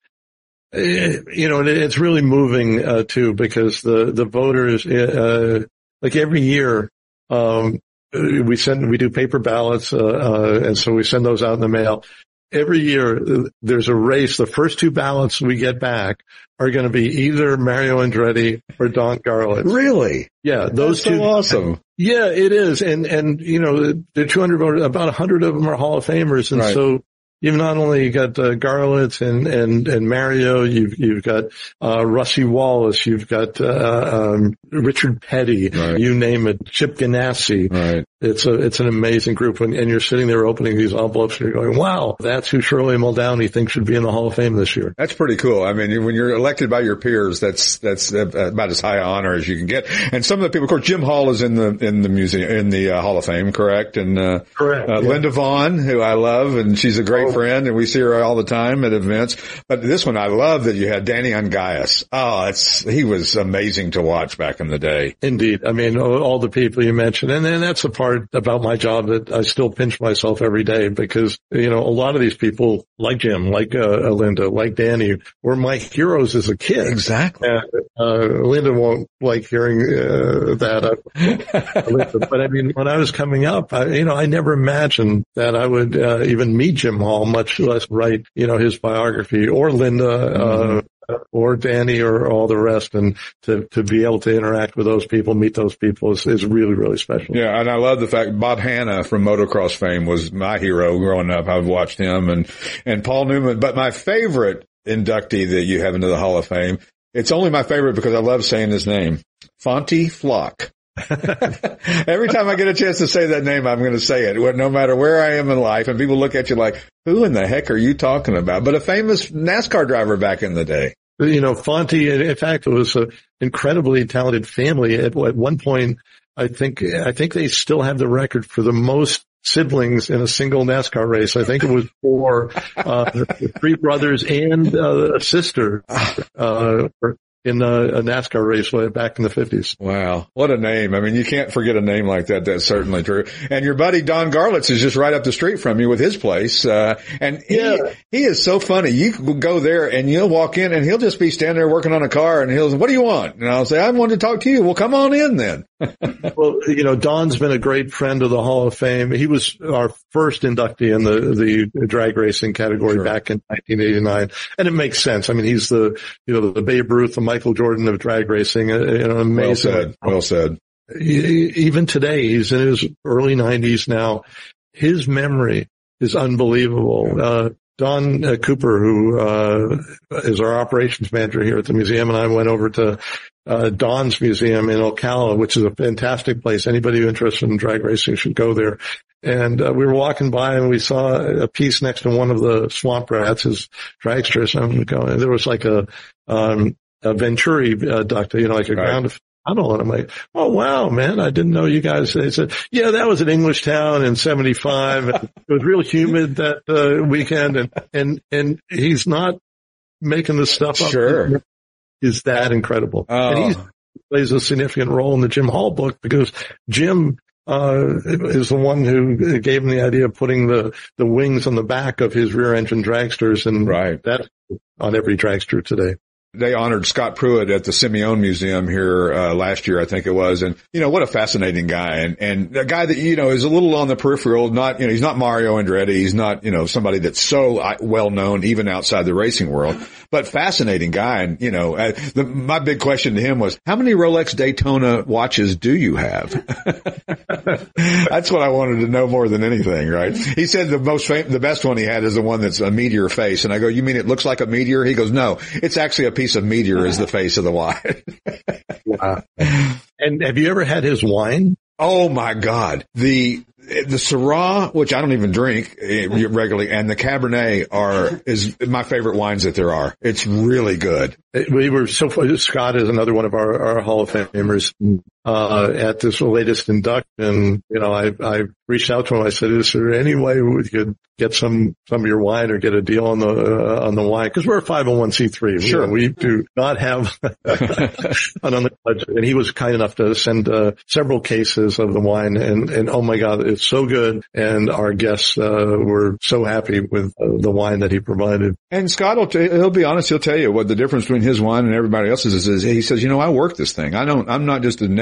it's really moving, too, because the voters, like every year, we do paper ballots, and so we send those out in the mail. Every year there's a race. The first 2 ballots we get back are going to be either Mario Andretti or Don Garlits. Really? Yeah, those That's two. So awesome. Yeah, it is. And the 200 voters, about 100 of them are Hall of Famers. And so you've not only got Garlitz and Mario, you've got Rusty Wallace, you've got Richard Petty, right. You name it, Chip Ganassi. Right. It's an amazing group, and you're sitting there opening these envelopes and you're going, wow, that's who Shirley Muldowney thinks should be in the Hall of Fame this year. That's pretty cool. I mean, when you're elected by your peers, that's about as high an honor as you can get. And some of the people, of course, Jim Hall is in the museum, in the Hall of Fame, correct? And correct. Yeah. Linda Vaughn, who I love, and she's a great friend, and we see her all the time at events. But this one, I love that you had Danny Ungaius. Oh, he was amazing to watch back in the day. Indeed. I mean, all the people you mentioned, and then that's the part about my job that I still pinch myself every day, because, a lot of these people, like Jim, like Linda, like Danny, were my heroes as a kid. Exactly. Linda won't like hearing that. But I mean, when I was coming up, I never imagined that I would even meet Jim Hall, much less write, his biography, or Linda, or Danny, or all the rest. And to be able to interact with those people, meet those people is really, really special. Yeah. And I love the fact Bob Hanna from motocross fame was my hero growing up. I've watched him and Paul Newman. But my favorite inductee that you have into the Hall of Fame, it's only my favorite because I love saying his name, Fonty Flock. Every time I get a chance to say that name, I'm going to say it, no matter where I am in life. And people look at you like, who in the heck are you talking about? But a famous NASCAR driver back in the day. Fonty, in fact, it was an incredibly talented family. At one point, I think they still have the record for the most siblings in a single NASCAR race. I think it was 4, 3 brothers and a sister, in a NASCAR race back in the 50s. Wow. What a name. I mean, you can't forget a name like that. That's certainly true. And your buddy Don Garlitz is just right up the street from you with his place. And he is so funny. You go there and you'll walk in and he'll just be standing there working on a car and he'll say, what do you want? And I'll say, I wanted to talk to you. Well, come on in then. Well, Don's been a great friend of the Hall of Fame. He was our first inductee in the drag racing category back in 1989. And it makes sense. I mean, he's the Babe Ruth, the Michael Jordan of drag racing. Amazing. Well said. Even today, he's in his early 90s now. His memory is unbelievable. Don Cooper, who is our operations manager here at the museum, and I went over to Don's museum in Ocala, which is a fantastic place. Anybody interested in drag racing should go there. And we were walking by and we saw a piece next to one of the Swamp Rats, his dragsters. And there was like a Venturi duct, like a ground tunnel. And I'm like, oh wow, man, I didn't know you guys. They said, yeah, that was in English Town in 75. It was real humid that weekend. And he's not making this stuff up. Sure. Is that incredible? Oh. And he plays a significant role in the Jim Hall book because Jim is the one who gave him the idea of putting the wings on the back of his rear engine dragsters, and that's on every dragster today. They honored Scott Pruitt at the Simeone Museum here last year, I think it was. And, what a fascinating guy. And a guy that, is a little on the peripheral, not, he's not Mario Andretti. He's not, somebody that's so well known even outside the racing world, but fascinating guy. And, my big question to him was, how many Rolex Daytona watches do you have? That's what I wanted to know more than anything, right? He said the best one he had is the one that's a meteor face. And I go, you mean it looks like a meteor? He goes, no, it's actually a piece of meteor is the face of the wine. Wow. And have you ever had his wine? Oh my God. The Syrah, which I don't even drink regularly, and the Cabernet is my favorite wines that there are. It's really good. We were Scott is another one of our Hall of Famers. At this latest induction, I reached out to him. I said, is there any way we could get some of your wine or get a deal on the wine? Cause we're a 501c3. Sure. We do not have an on the budget. And he was kind enough to send, several cases of the wine and oh my God, it's so good. And our guests, were so happy with the wine that he provided. And Scott he'll be honest. He'll tell you what the difference between his wine and everybody else's is he says, I work this thing. I'm not just a name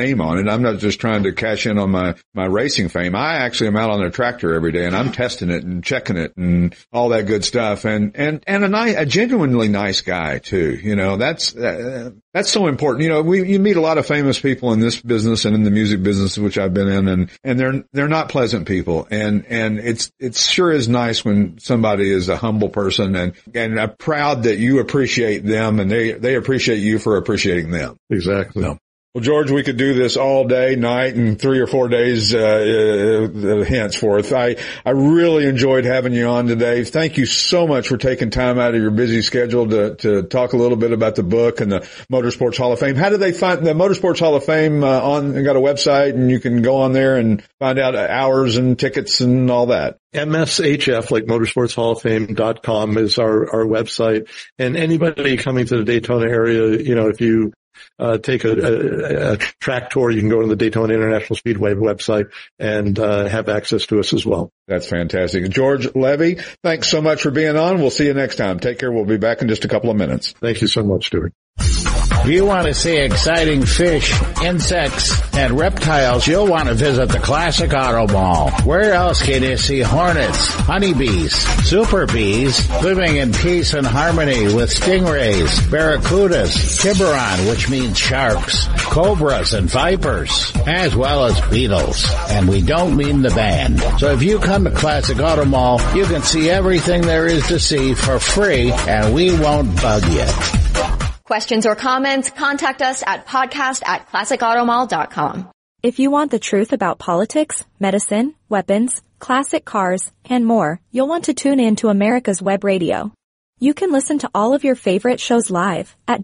name on it. I'm not just trying to cash in on my racing fame. I actually am out on their tractor every day and I'm testing it and checking it and all that good stuff. And a genuinely nice guy too. You know, that's so important. You know, you meet a lot of famous people in this business and in the music business, which I've been in, and they're not pleasant people. And it sure is nice when somebody is a humble person and I'm proud that you appreciate them and they appreciate you for appreciating them. Exactly. So. Well, George, we could do this all day, night, and 3 or 4 days henceforth. I really enjoyed having you on today. Thank you so much for taking time out of your busy schedule to talk a little bit about the book and the Motorsports Hall of Fame. How do they find the Motorsports Hall of Fame got a website, and you can go on there and find out hours and tickets and all that? MSHF, like motorsportshalloffame.com is our website. And anybody coming to the Daytona area, you know, if you take a track tour, you can go to the Daytona International Speedway website and have access to us as well. That's fantastic. George Levy, thanks so much for being on. We'll see you next time. Take care. We'll be back in just a couple of minutes. Thank you so much, Stuart. If you want to see exciting fish, insects, and reptiles, you'll want to visit the Classic Auto Mall. Where else can you see hornets, honeybees, super bees, living in peace and harmony with stingrays, barracudas, tiburon, which means sharks, cobras, and vipers, as well as beetles. And we don't mean the band. So if you come to Classic Auto Mall, you can see everything there is to see for free, and we won't bug you. Questions or comments, contact us at podcast@classicautomall.com. If you want the truth about politics, medicine, weapons, classic cars, and more, you'll want to tune in to America's Web Radio. You can listen to all of your favorite shows live at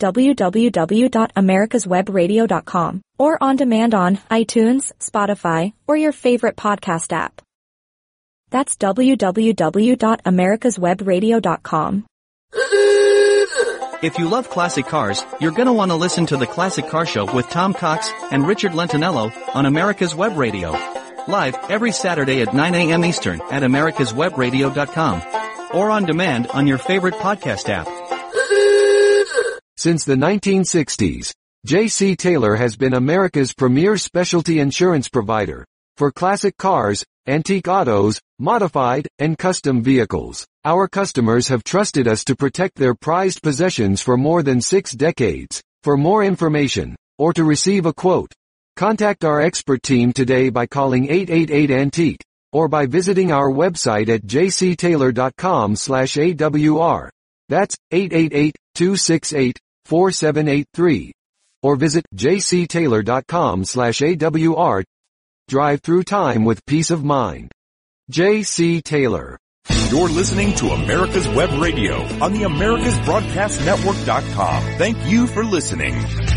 www.americaswebradio.com or on demand on iTunes, Spotify, or your favorite podcast app. That's www.americaswebradio.com. If you love classic cars, you're gonna want to listen to the Classic Car Show with Tom Cox and Richard Lentinello on America's Web Radio. Live every Saturday at 9 a.m. Eastern at americaswebradio.com or on demand on your favorite podcast app. Since the 1960s, J.C. Taylor has been America's premier specialty insurance provider for classic cars, antique autos, modified, and custom vehicles. Our customers have trusted us to protect their prized possessions for more than 6 decades. For more information, or to receive a quote, contact our expert team today by calling 888-ANTIQUE, or by visiting our website at jctaylor.com/AWR. That's 888-268-4783. Or visit jctaylor.com/AWR. Drive through time with peace of mind. J.C. Taylor. You're listening to America's Web Radio on the AmericasBroadcastNetwork.com. Thank you for listening.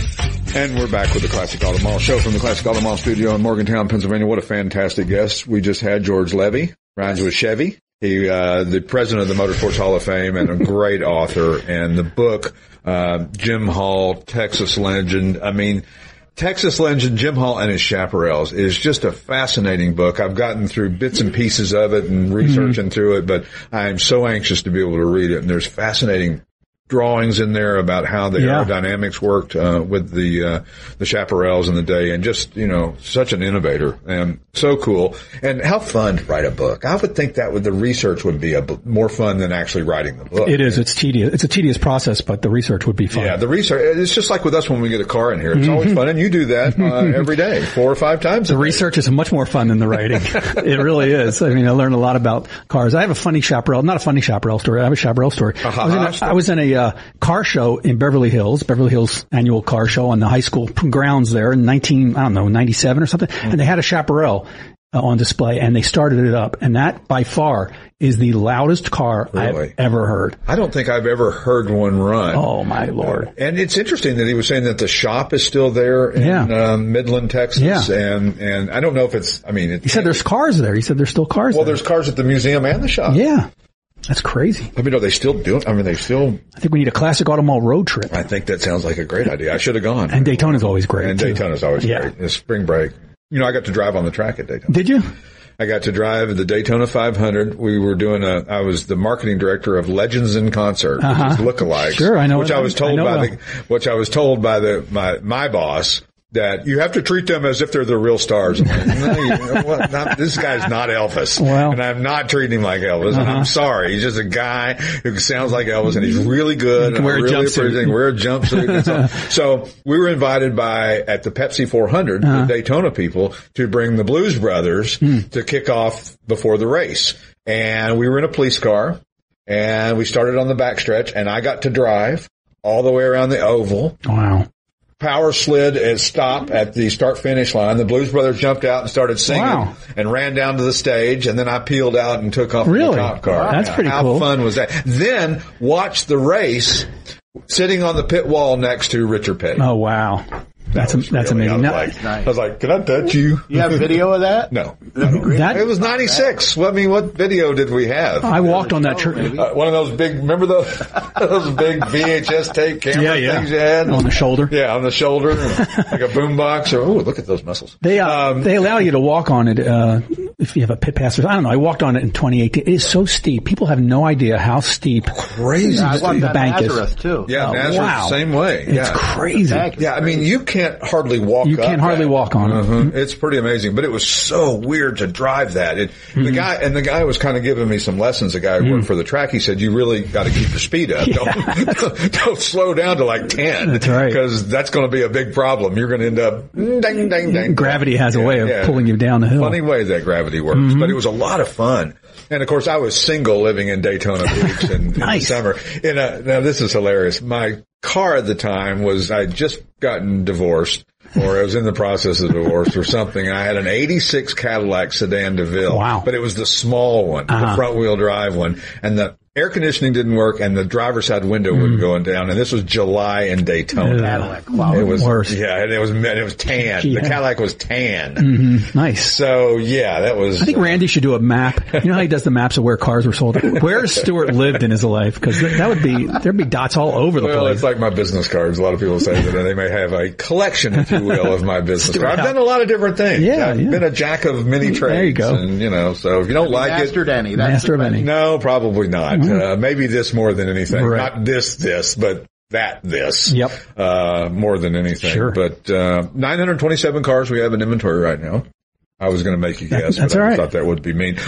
And we're back with the Classic Auto Mall show from the Classic Auto Mall studio in Morgantown, Pennsylvania. What a fantastic guest. We just had George Levy, rhymes with Chevy. He, the president of the Motorsports Hall of Fame and a great author. And the book, Jim Hall, Texas Legend. I mean, Texas Legend, Jim Hall and His Chaparrals is just a fascinating book. I've gotten through bits and pieces of it and researching through it, but I am so anxious to be able to read it. And there's fascinating drawings in there about how the aerodynamics worked with the Chaparrals in the day, and just, you know, such an innovator and so cool. And how fun to write a book. I would think that the research would be more fun than actually writing the book. It is. It's tedious. It's a tedious process, but the research would be fun. Yeah, the research. It's just like with us when we get a car in here. It's always fun, and you do that every day, 4 or 5 times. The research is much more fun than the writing. It really is. I mean, I learned a lot about cars. I have a funny chaparral, not a funny chaparral story. I have a chaparral story. I was in a car show in Beverly Hills annual car show on the high school grounds there in 97 or something. And they had a chaparral on display, and they started it up. And that by far is the loudest car I've ever heard. I don't think I've ever heard one run. Oh my Lord. And it's interesting that he was saying that the shop is still there in Midland, Texas. Yeah. And I don't know if it's, I mean, he said there's cars there. He said there's still cars there. Well, there's cars at the museum and the shop. Yeah. That's crazy. I mean, are they still doing? I mean, I think we need a Classic Auto Mall road trip. I think that sounds like a great idea. I should have gone. And Daytona's always great. And Daytona's always great. It's spring break. You know, I got to drive on the track at Daytona. Did you? I got to drive the Daytona 500. We were doing I was the marketing director of Legends in Concert, which is lookalikes. Sure, I know. Which I was told by my boss that you have to treat them as if they're the real stars. I'm like, no, this guy's not Elvis. Well, and I'm not treating him like Elvis. And I'm sorry. He's just a guy who sounds like Elvis, and he's really good. Wear a jumpsuit. So we were invited at the Pepsi 400, the Daytona people, to bring the Blues Brothers to kick off before the race. And we were in a police car, and we started on the backstretch, and I got to drive all the way around the oval. Wow. Power slid and stopped at the start-finish line. The Blues Brothers jumped out and started singing and ran down to the stage, and then I peeled out and took off in the cop car. That's pretty cool. How fun was that? Then watched the race sitting on the pit wall next to Richard Petty. Oh, wow. That's amazing. I was like, can I touch you? You have video of that? No. It was 96. What video did we have? I walked on that one of those big, remember those big VHS tape camera things you had? On the shoulder? Yeah, on the shoulder, like a boombox. Oh, look at those muscles. They allow you to walk on it, if you have a pit pass. I don't know. I walked on it in 2018. It is so steep. People have no idea how steep. Crazy. The bank Nazareth is. too. Yeah, Nazareth, same way. It's crazy. Yeah, I mean, you can't hardly walk You can't hardly walk on it. It's pretty amazing, but it was so weird to drive that. The guy was kind of giving me some lessons. The guy who worked for the track, he said, you really got to keep your speed up. Don't slow down to like 10. That's right. Because that's going to be a big problem. You're going to end up dang, dang, dang. Gravity has a way of pulling you down the hill. Funny way that gravity works, but it was a lot of fun. And of course, I was single living in Daytona Beach in the summer. Now this is hilarious. My car at the time I'd just gotten divorced, or I was in the process of divorce or something. I had an 86 Cadillac Sedan DeVille. Wow. But it was the small one, the front wheel drive one. And the air conditioning didn't work, and the driver's side window wasn't going down. And this was July in Daytona. Cadillac. Wow. It was worse. Yeah, and it was tan. Yeah. The Cadillac was tan. Nice. So yeah, that was. I think Randy should do a map. You know how he does the maps of where cars were sold? Where Stewart lived in his life? Because there'd be dots all over the place. Well, it's like my business cards. A lot of people say that they may have a collection, if you will, of my business cards. I've done a lot of different things. Yeah, I've been a jack of many trades. There you go. And, so if you don't like Mastered it. any. Master of any. No, probably not. Maybe this more than anything. Right. Not this, but this. Yep. More than anything. Sure. But 927 cars we have in inventory right now. I was going to make you guess, That's but all I right. thought that would be mean.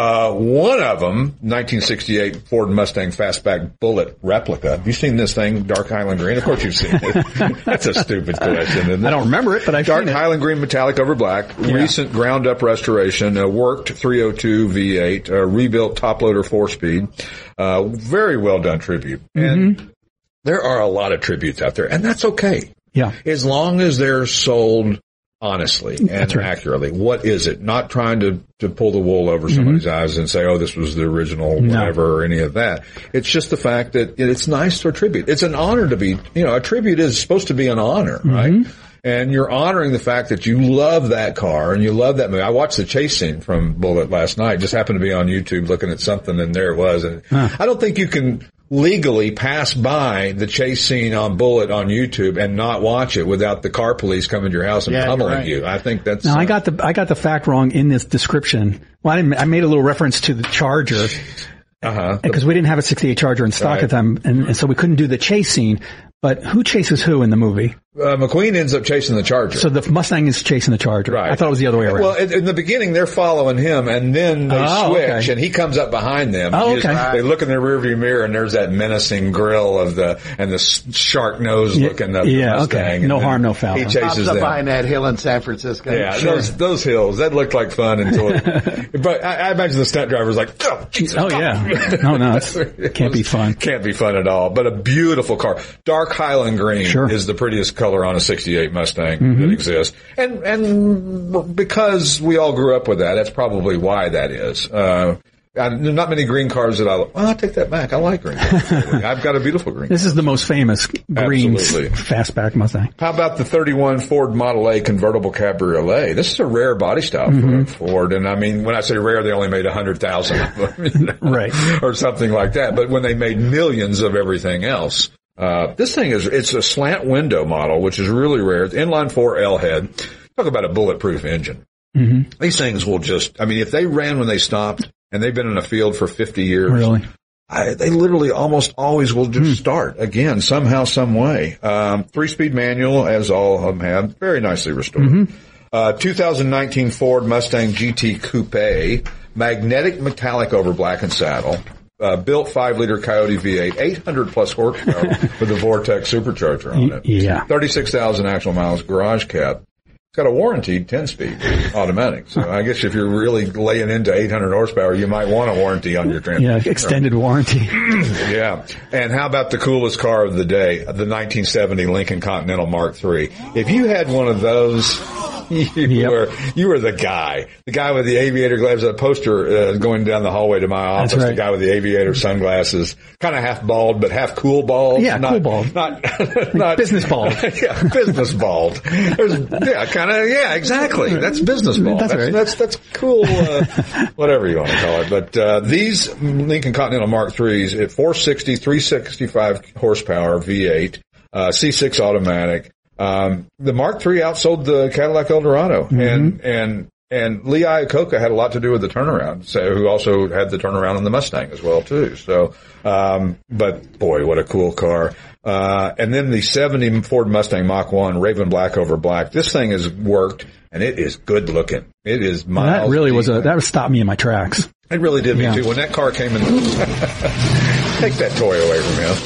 One of them, 1968 Ford Mustang Fastback Bullet replica. Have you seen this thing, Dark Highland Green? Of course you've seen it. That's a stupid question, isn't it? I don't remember it, but I've Dark seen it. Highland Green metallic over black. Yeah. Recent ground-up restoration. Worked 302 V8. Rebuilt top-loader 4-speed. Very well-done tribute. And there are a lot of tributes out there, and that's okay. Yeah. As long as they're sold honestly and accurately. What is it? Not trying to pull the wool over somebody's eyes and say, oh, this was the original, whatever, or any of that. It's just the fact that it's nice to attribute. It's an honor to be, a tribute is supposed to be an honor, right? And you're honoring the fact that you love that car and you love that movie. I watched the chase scene from Bullet last night. Just happened to be on YouTube looking at something, and there it was. And I don't think you can legally pass by the chase scene on Bullet on YouTube and not watch it without the car police coming to your house and pummeling you. I think that's. Now I got the fact wrong in this description. Well, I made a little reference to the Charger. Because we didn't have a 68 Charger in stock at the time, and so we couldn't do the chase scene. But who chases who in the movie? McQueen ends up chasing the Charger. So the Mustang is chasing the Charger. Right. I thought it was the other way around. Well, in the beginning, they're following him, and then they switch, and he comes up behind them. They look in their rearview mirror, and there's that menacing grill of the shark nose looking of the Mustang. No harm, no foul. He chases them behind that hill in San Francisco. Yeah, those hills, that looked like fun until but I imagine the stunt driver's like, oh, Jesus. Oh, yeah. No, it can't be fun. Can't be fun at all. But a beautiful car. Dark Highland Green is the prettiest color on a 68 Mustang that exists. And because we all grew up with that, that's probably why that is. Not many green cars that I'll take that back. I like green cars. I've got a beautiful green. This is the most famous green fastback Mustang. How about the 31 Ford Model A convertible cabriolet? This is a rare body style for Ford. And I mean, when I say rare, they only made 100,000 of them. Right. Or something like that. But when they made millions of everything else, this thing it's a slant window model, which is really rare. It's inline 4 L head. Talk about a bulletproof engine. These things will if they ran when they stopped, and they've been in a field for 50 years. Really? they literally almost always will just start again, somehow, some way. 3-speed manual, as all of them have, very nicely restored. 2019 Ford Mustang GT Coupe, magnetic metallic over black and saddle. Built 5-liter Coyote V8, 800 plus horsepower with a Vortex supercharger on it. Yeah. 36,000 actual miles, garage cab. It's got a warranted 10-speed automatic. So I guess if you're really laying into 800 horsepower, you might want a warranty on your transmission. Yeah, extended warranty. Yeah. And how about the coolest car of the day, the 1970 Lincoln Continental Mark III? If you had one of those, you were the guy. The guy with the aviator glasses, a poster going down the hallway to my office. That's right. The guy with the aviator sunglasses, kind of half bald, but half cool bald. Yeah, cool bald. Not business bald. Yeah, business bald. Exactly. That's business bald. That's right. That's cool, whatever you want to call it. But these Lincoln Continental Mark IIIs at 460, 365 horsepower V8, C6 automatic. The Mark III outsold the Cadillac Eldorado, and Lee Iacocca had a lot to do with the turnaround, so who also had the turnaround on the Mustang as well too. So, but boy, what a cool car. And then the 70 Ford Mustang Mach 1 Raven Black over black. This thing has worked, and it is good looking. It is miles. That really that stopped me in my tracks. It really did me too. When that car came in, take that toy away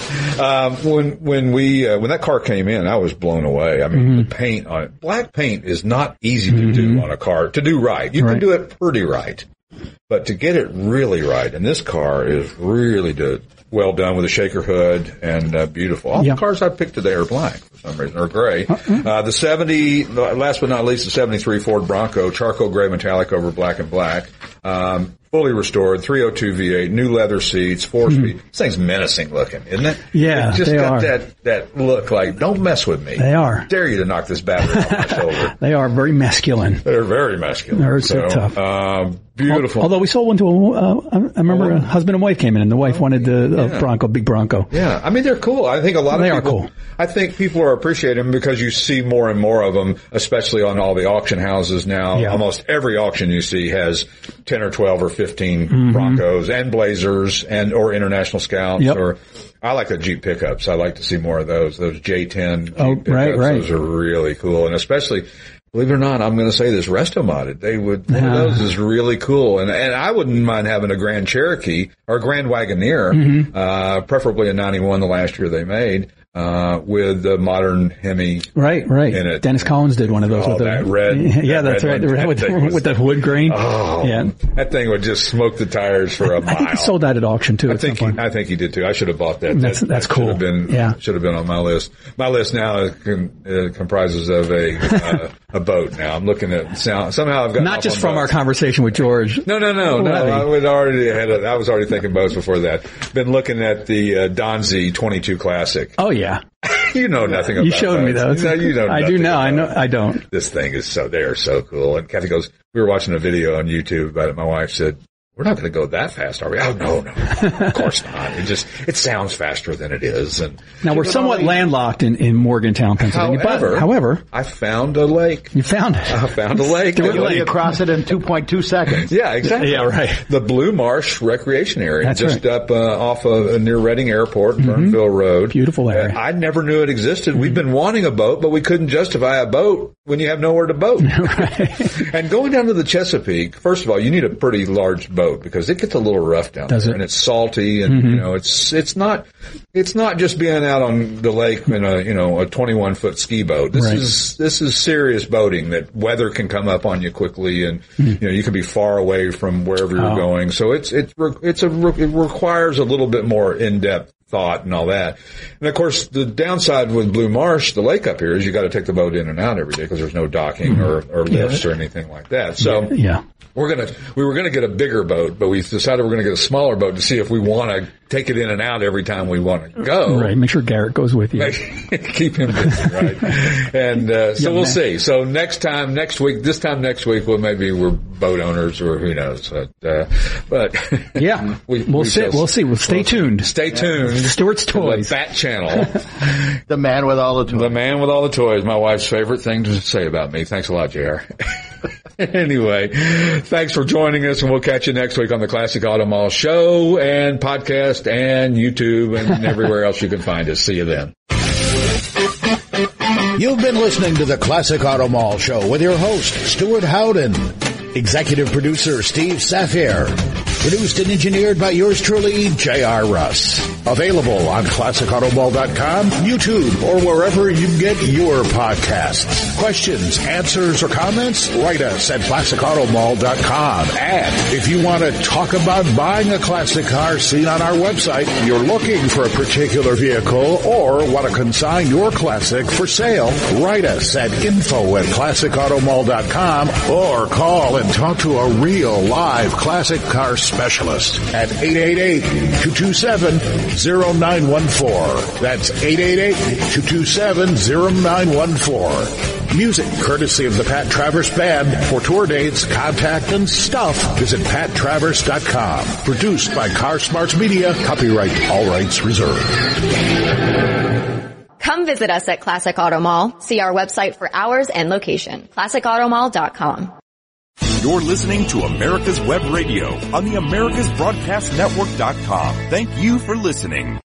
from him. When that car came in, I was blown away. I mean, the paint on it, black paint is not easy to do on a car, to do right. You can do it pretty right, but to get it really right, and this car is really well done with a shaker hood and beautiful. All the cars I picked today are black for some reason, or gray. The 70, last but not least, the 73 Ford Bronco, charcoal gray metallic over black and black. Fully restored, 302 V8, new leather seats, 4-speed. This thing's menacing looking, isn't it? Yeah, it just they got are. that look like, don't mess with me. They are. Dare you to knock this battery off my shoulder. They are very masculine. They're very masculine. They're so tough. Beautiful. Although we sold one to I remember a husband and wife came in, and the wife wanted the Bronco, big Bronco. Yeah, I mean, they're cool. I think a lot of people are cool. I think people are appreciating them because you see more and more of them, especially on all the auction houses now. Yeah. Almost every auction you see has 10 or 12 or 15 Broncos and Blazers or International Scouts or I like the Jeep pickups. I like to see more of those J10 Jeep pickups. Right. Those are really cool. And especially, believe it or not, I'm going to say this, resto modded. One of those is really cool. And I wouldn't mind having a Grand Cherokee or a Grand Wagoneer, preferably a 91 the last year they made. With the modern Hemi. Right. In it. Dennis Collins did one of those with that red. Yeah, that's right. The red with the wood grain. Oh, yeah. That thing would just smoke the tires for a mile. He sold that at auction too. I think he did too. I should have bought that. That's cool. Should have been on my list. My list now comprises of a boat now. I'm looking at somehow I've got not just from our conversation with George. No. I was already thinking boats before that. Been looking at the Donzi 22 Classic. Oh yeah. You know nothing about You showed boats. me those. No, you know I do now. I know. I don't. This thing is they're so cool. And Kathy goes, we were watching a video on YouTube about it. My wife said, we're not going to go that fast, are we? Oh, no. Of course not. It sounds faster than it is. And now we're somewhat landlocked in Morgantown, Pennsylvania. However, I found a lake. You found it. I found a lake. You cross it in 2.2 seconds. Yeah, exactly. Yeah, right. The Blue Marsh Recreation Area. That's just right. up off of near Reading Airport, Burnville Road. Beautiful area. I never knew it existed. We've been wanting a boat, but we couldn't justify a boat when you have nowhere to boat. Right. And going down to the Chesapeake, first of all, you need a pretty large boat because it gets a little rough down there, and it's salty, and you know, it's not just being out on the lake in a 21-foot ski boat. This is serious boating that weather can come up on you quickly, and you can be far away from wherever you're going. So it requires a little bit more in-depth thought and all that. And of course, the downside with Blue Marsh, the lake up here, is you got to take the boat in and out every day because there's no docking or lifts or anything like that. So we were gonna get a bigger boat, but we decided we're gonna get a smaller boat to see if we want to take it in and out every time we want to go. Right. Make sure Garrett goes with you. Keep him busy, right? And so we'll see. So this time next week, well, maybe we're boat owners or who knows. But yeah, we'll see. We'll stay tuned. Stay tuned. Stuart's Toys. The Bat Channel. The man with all the toys. The man with all the toys. My wife's favorite thing to say about me. Thanks a lot, JR. Anyway, thanks for joining us, and we'll catch you next week on the Classic Auto Mall show and podcast and YouTube and everywhere else you can find us. See you then. You've been listening to the Classic Auto Mall show with your host, Stuart Howden. Executive producer, Steve Safir. Produced and engineered by yours truly, J.R. Russ. Available on ClassicAutomall.com, YouTube, or wherever you get your podcasts. Questions, answers, or comments? Write us at ClassicAutomall.com. And if you want to talk about buying a classic car seen on our website, you're looking for a particular vehicle, or want to consign your classic for sale, write us at info@ClassicAutomall.com or call and talk to a real live classic car specialist at 888-227-0914. That's 888-227-0914. Music courtesy of the Pat Travers Band. For tour dates, contact, and stuff, visit PatTravers.com. Produced by Car Smarts Media. Copyright, all rights reserved. Come visit us at Classic Auto Mall. See our website for hours and location. ClassicAutomall.com. You're listening to America's Web Radio on the AmericasBroadcastNetwork.com. Thank you for listening.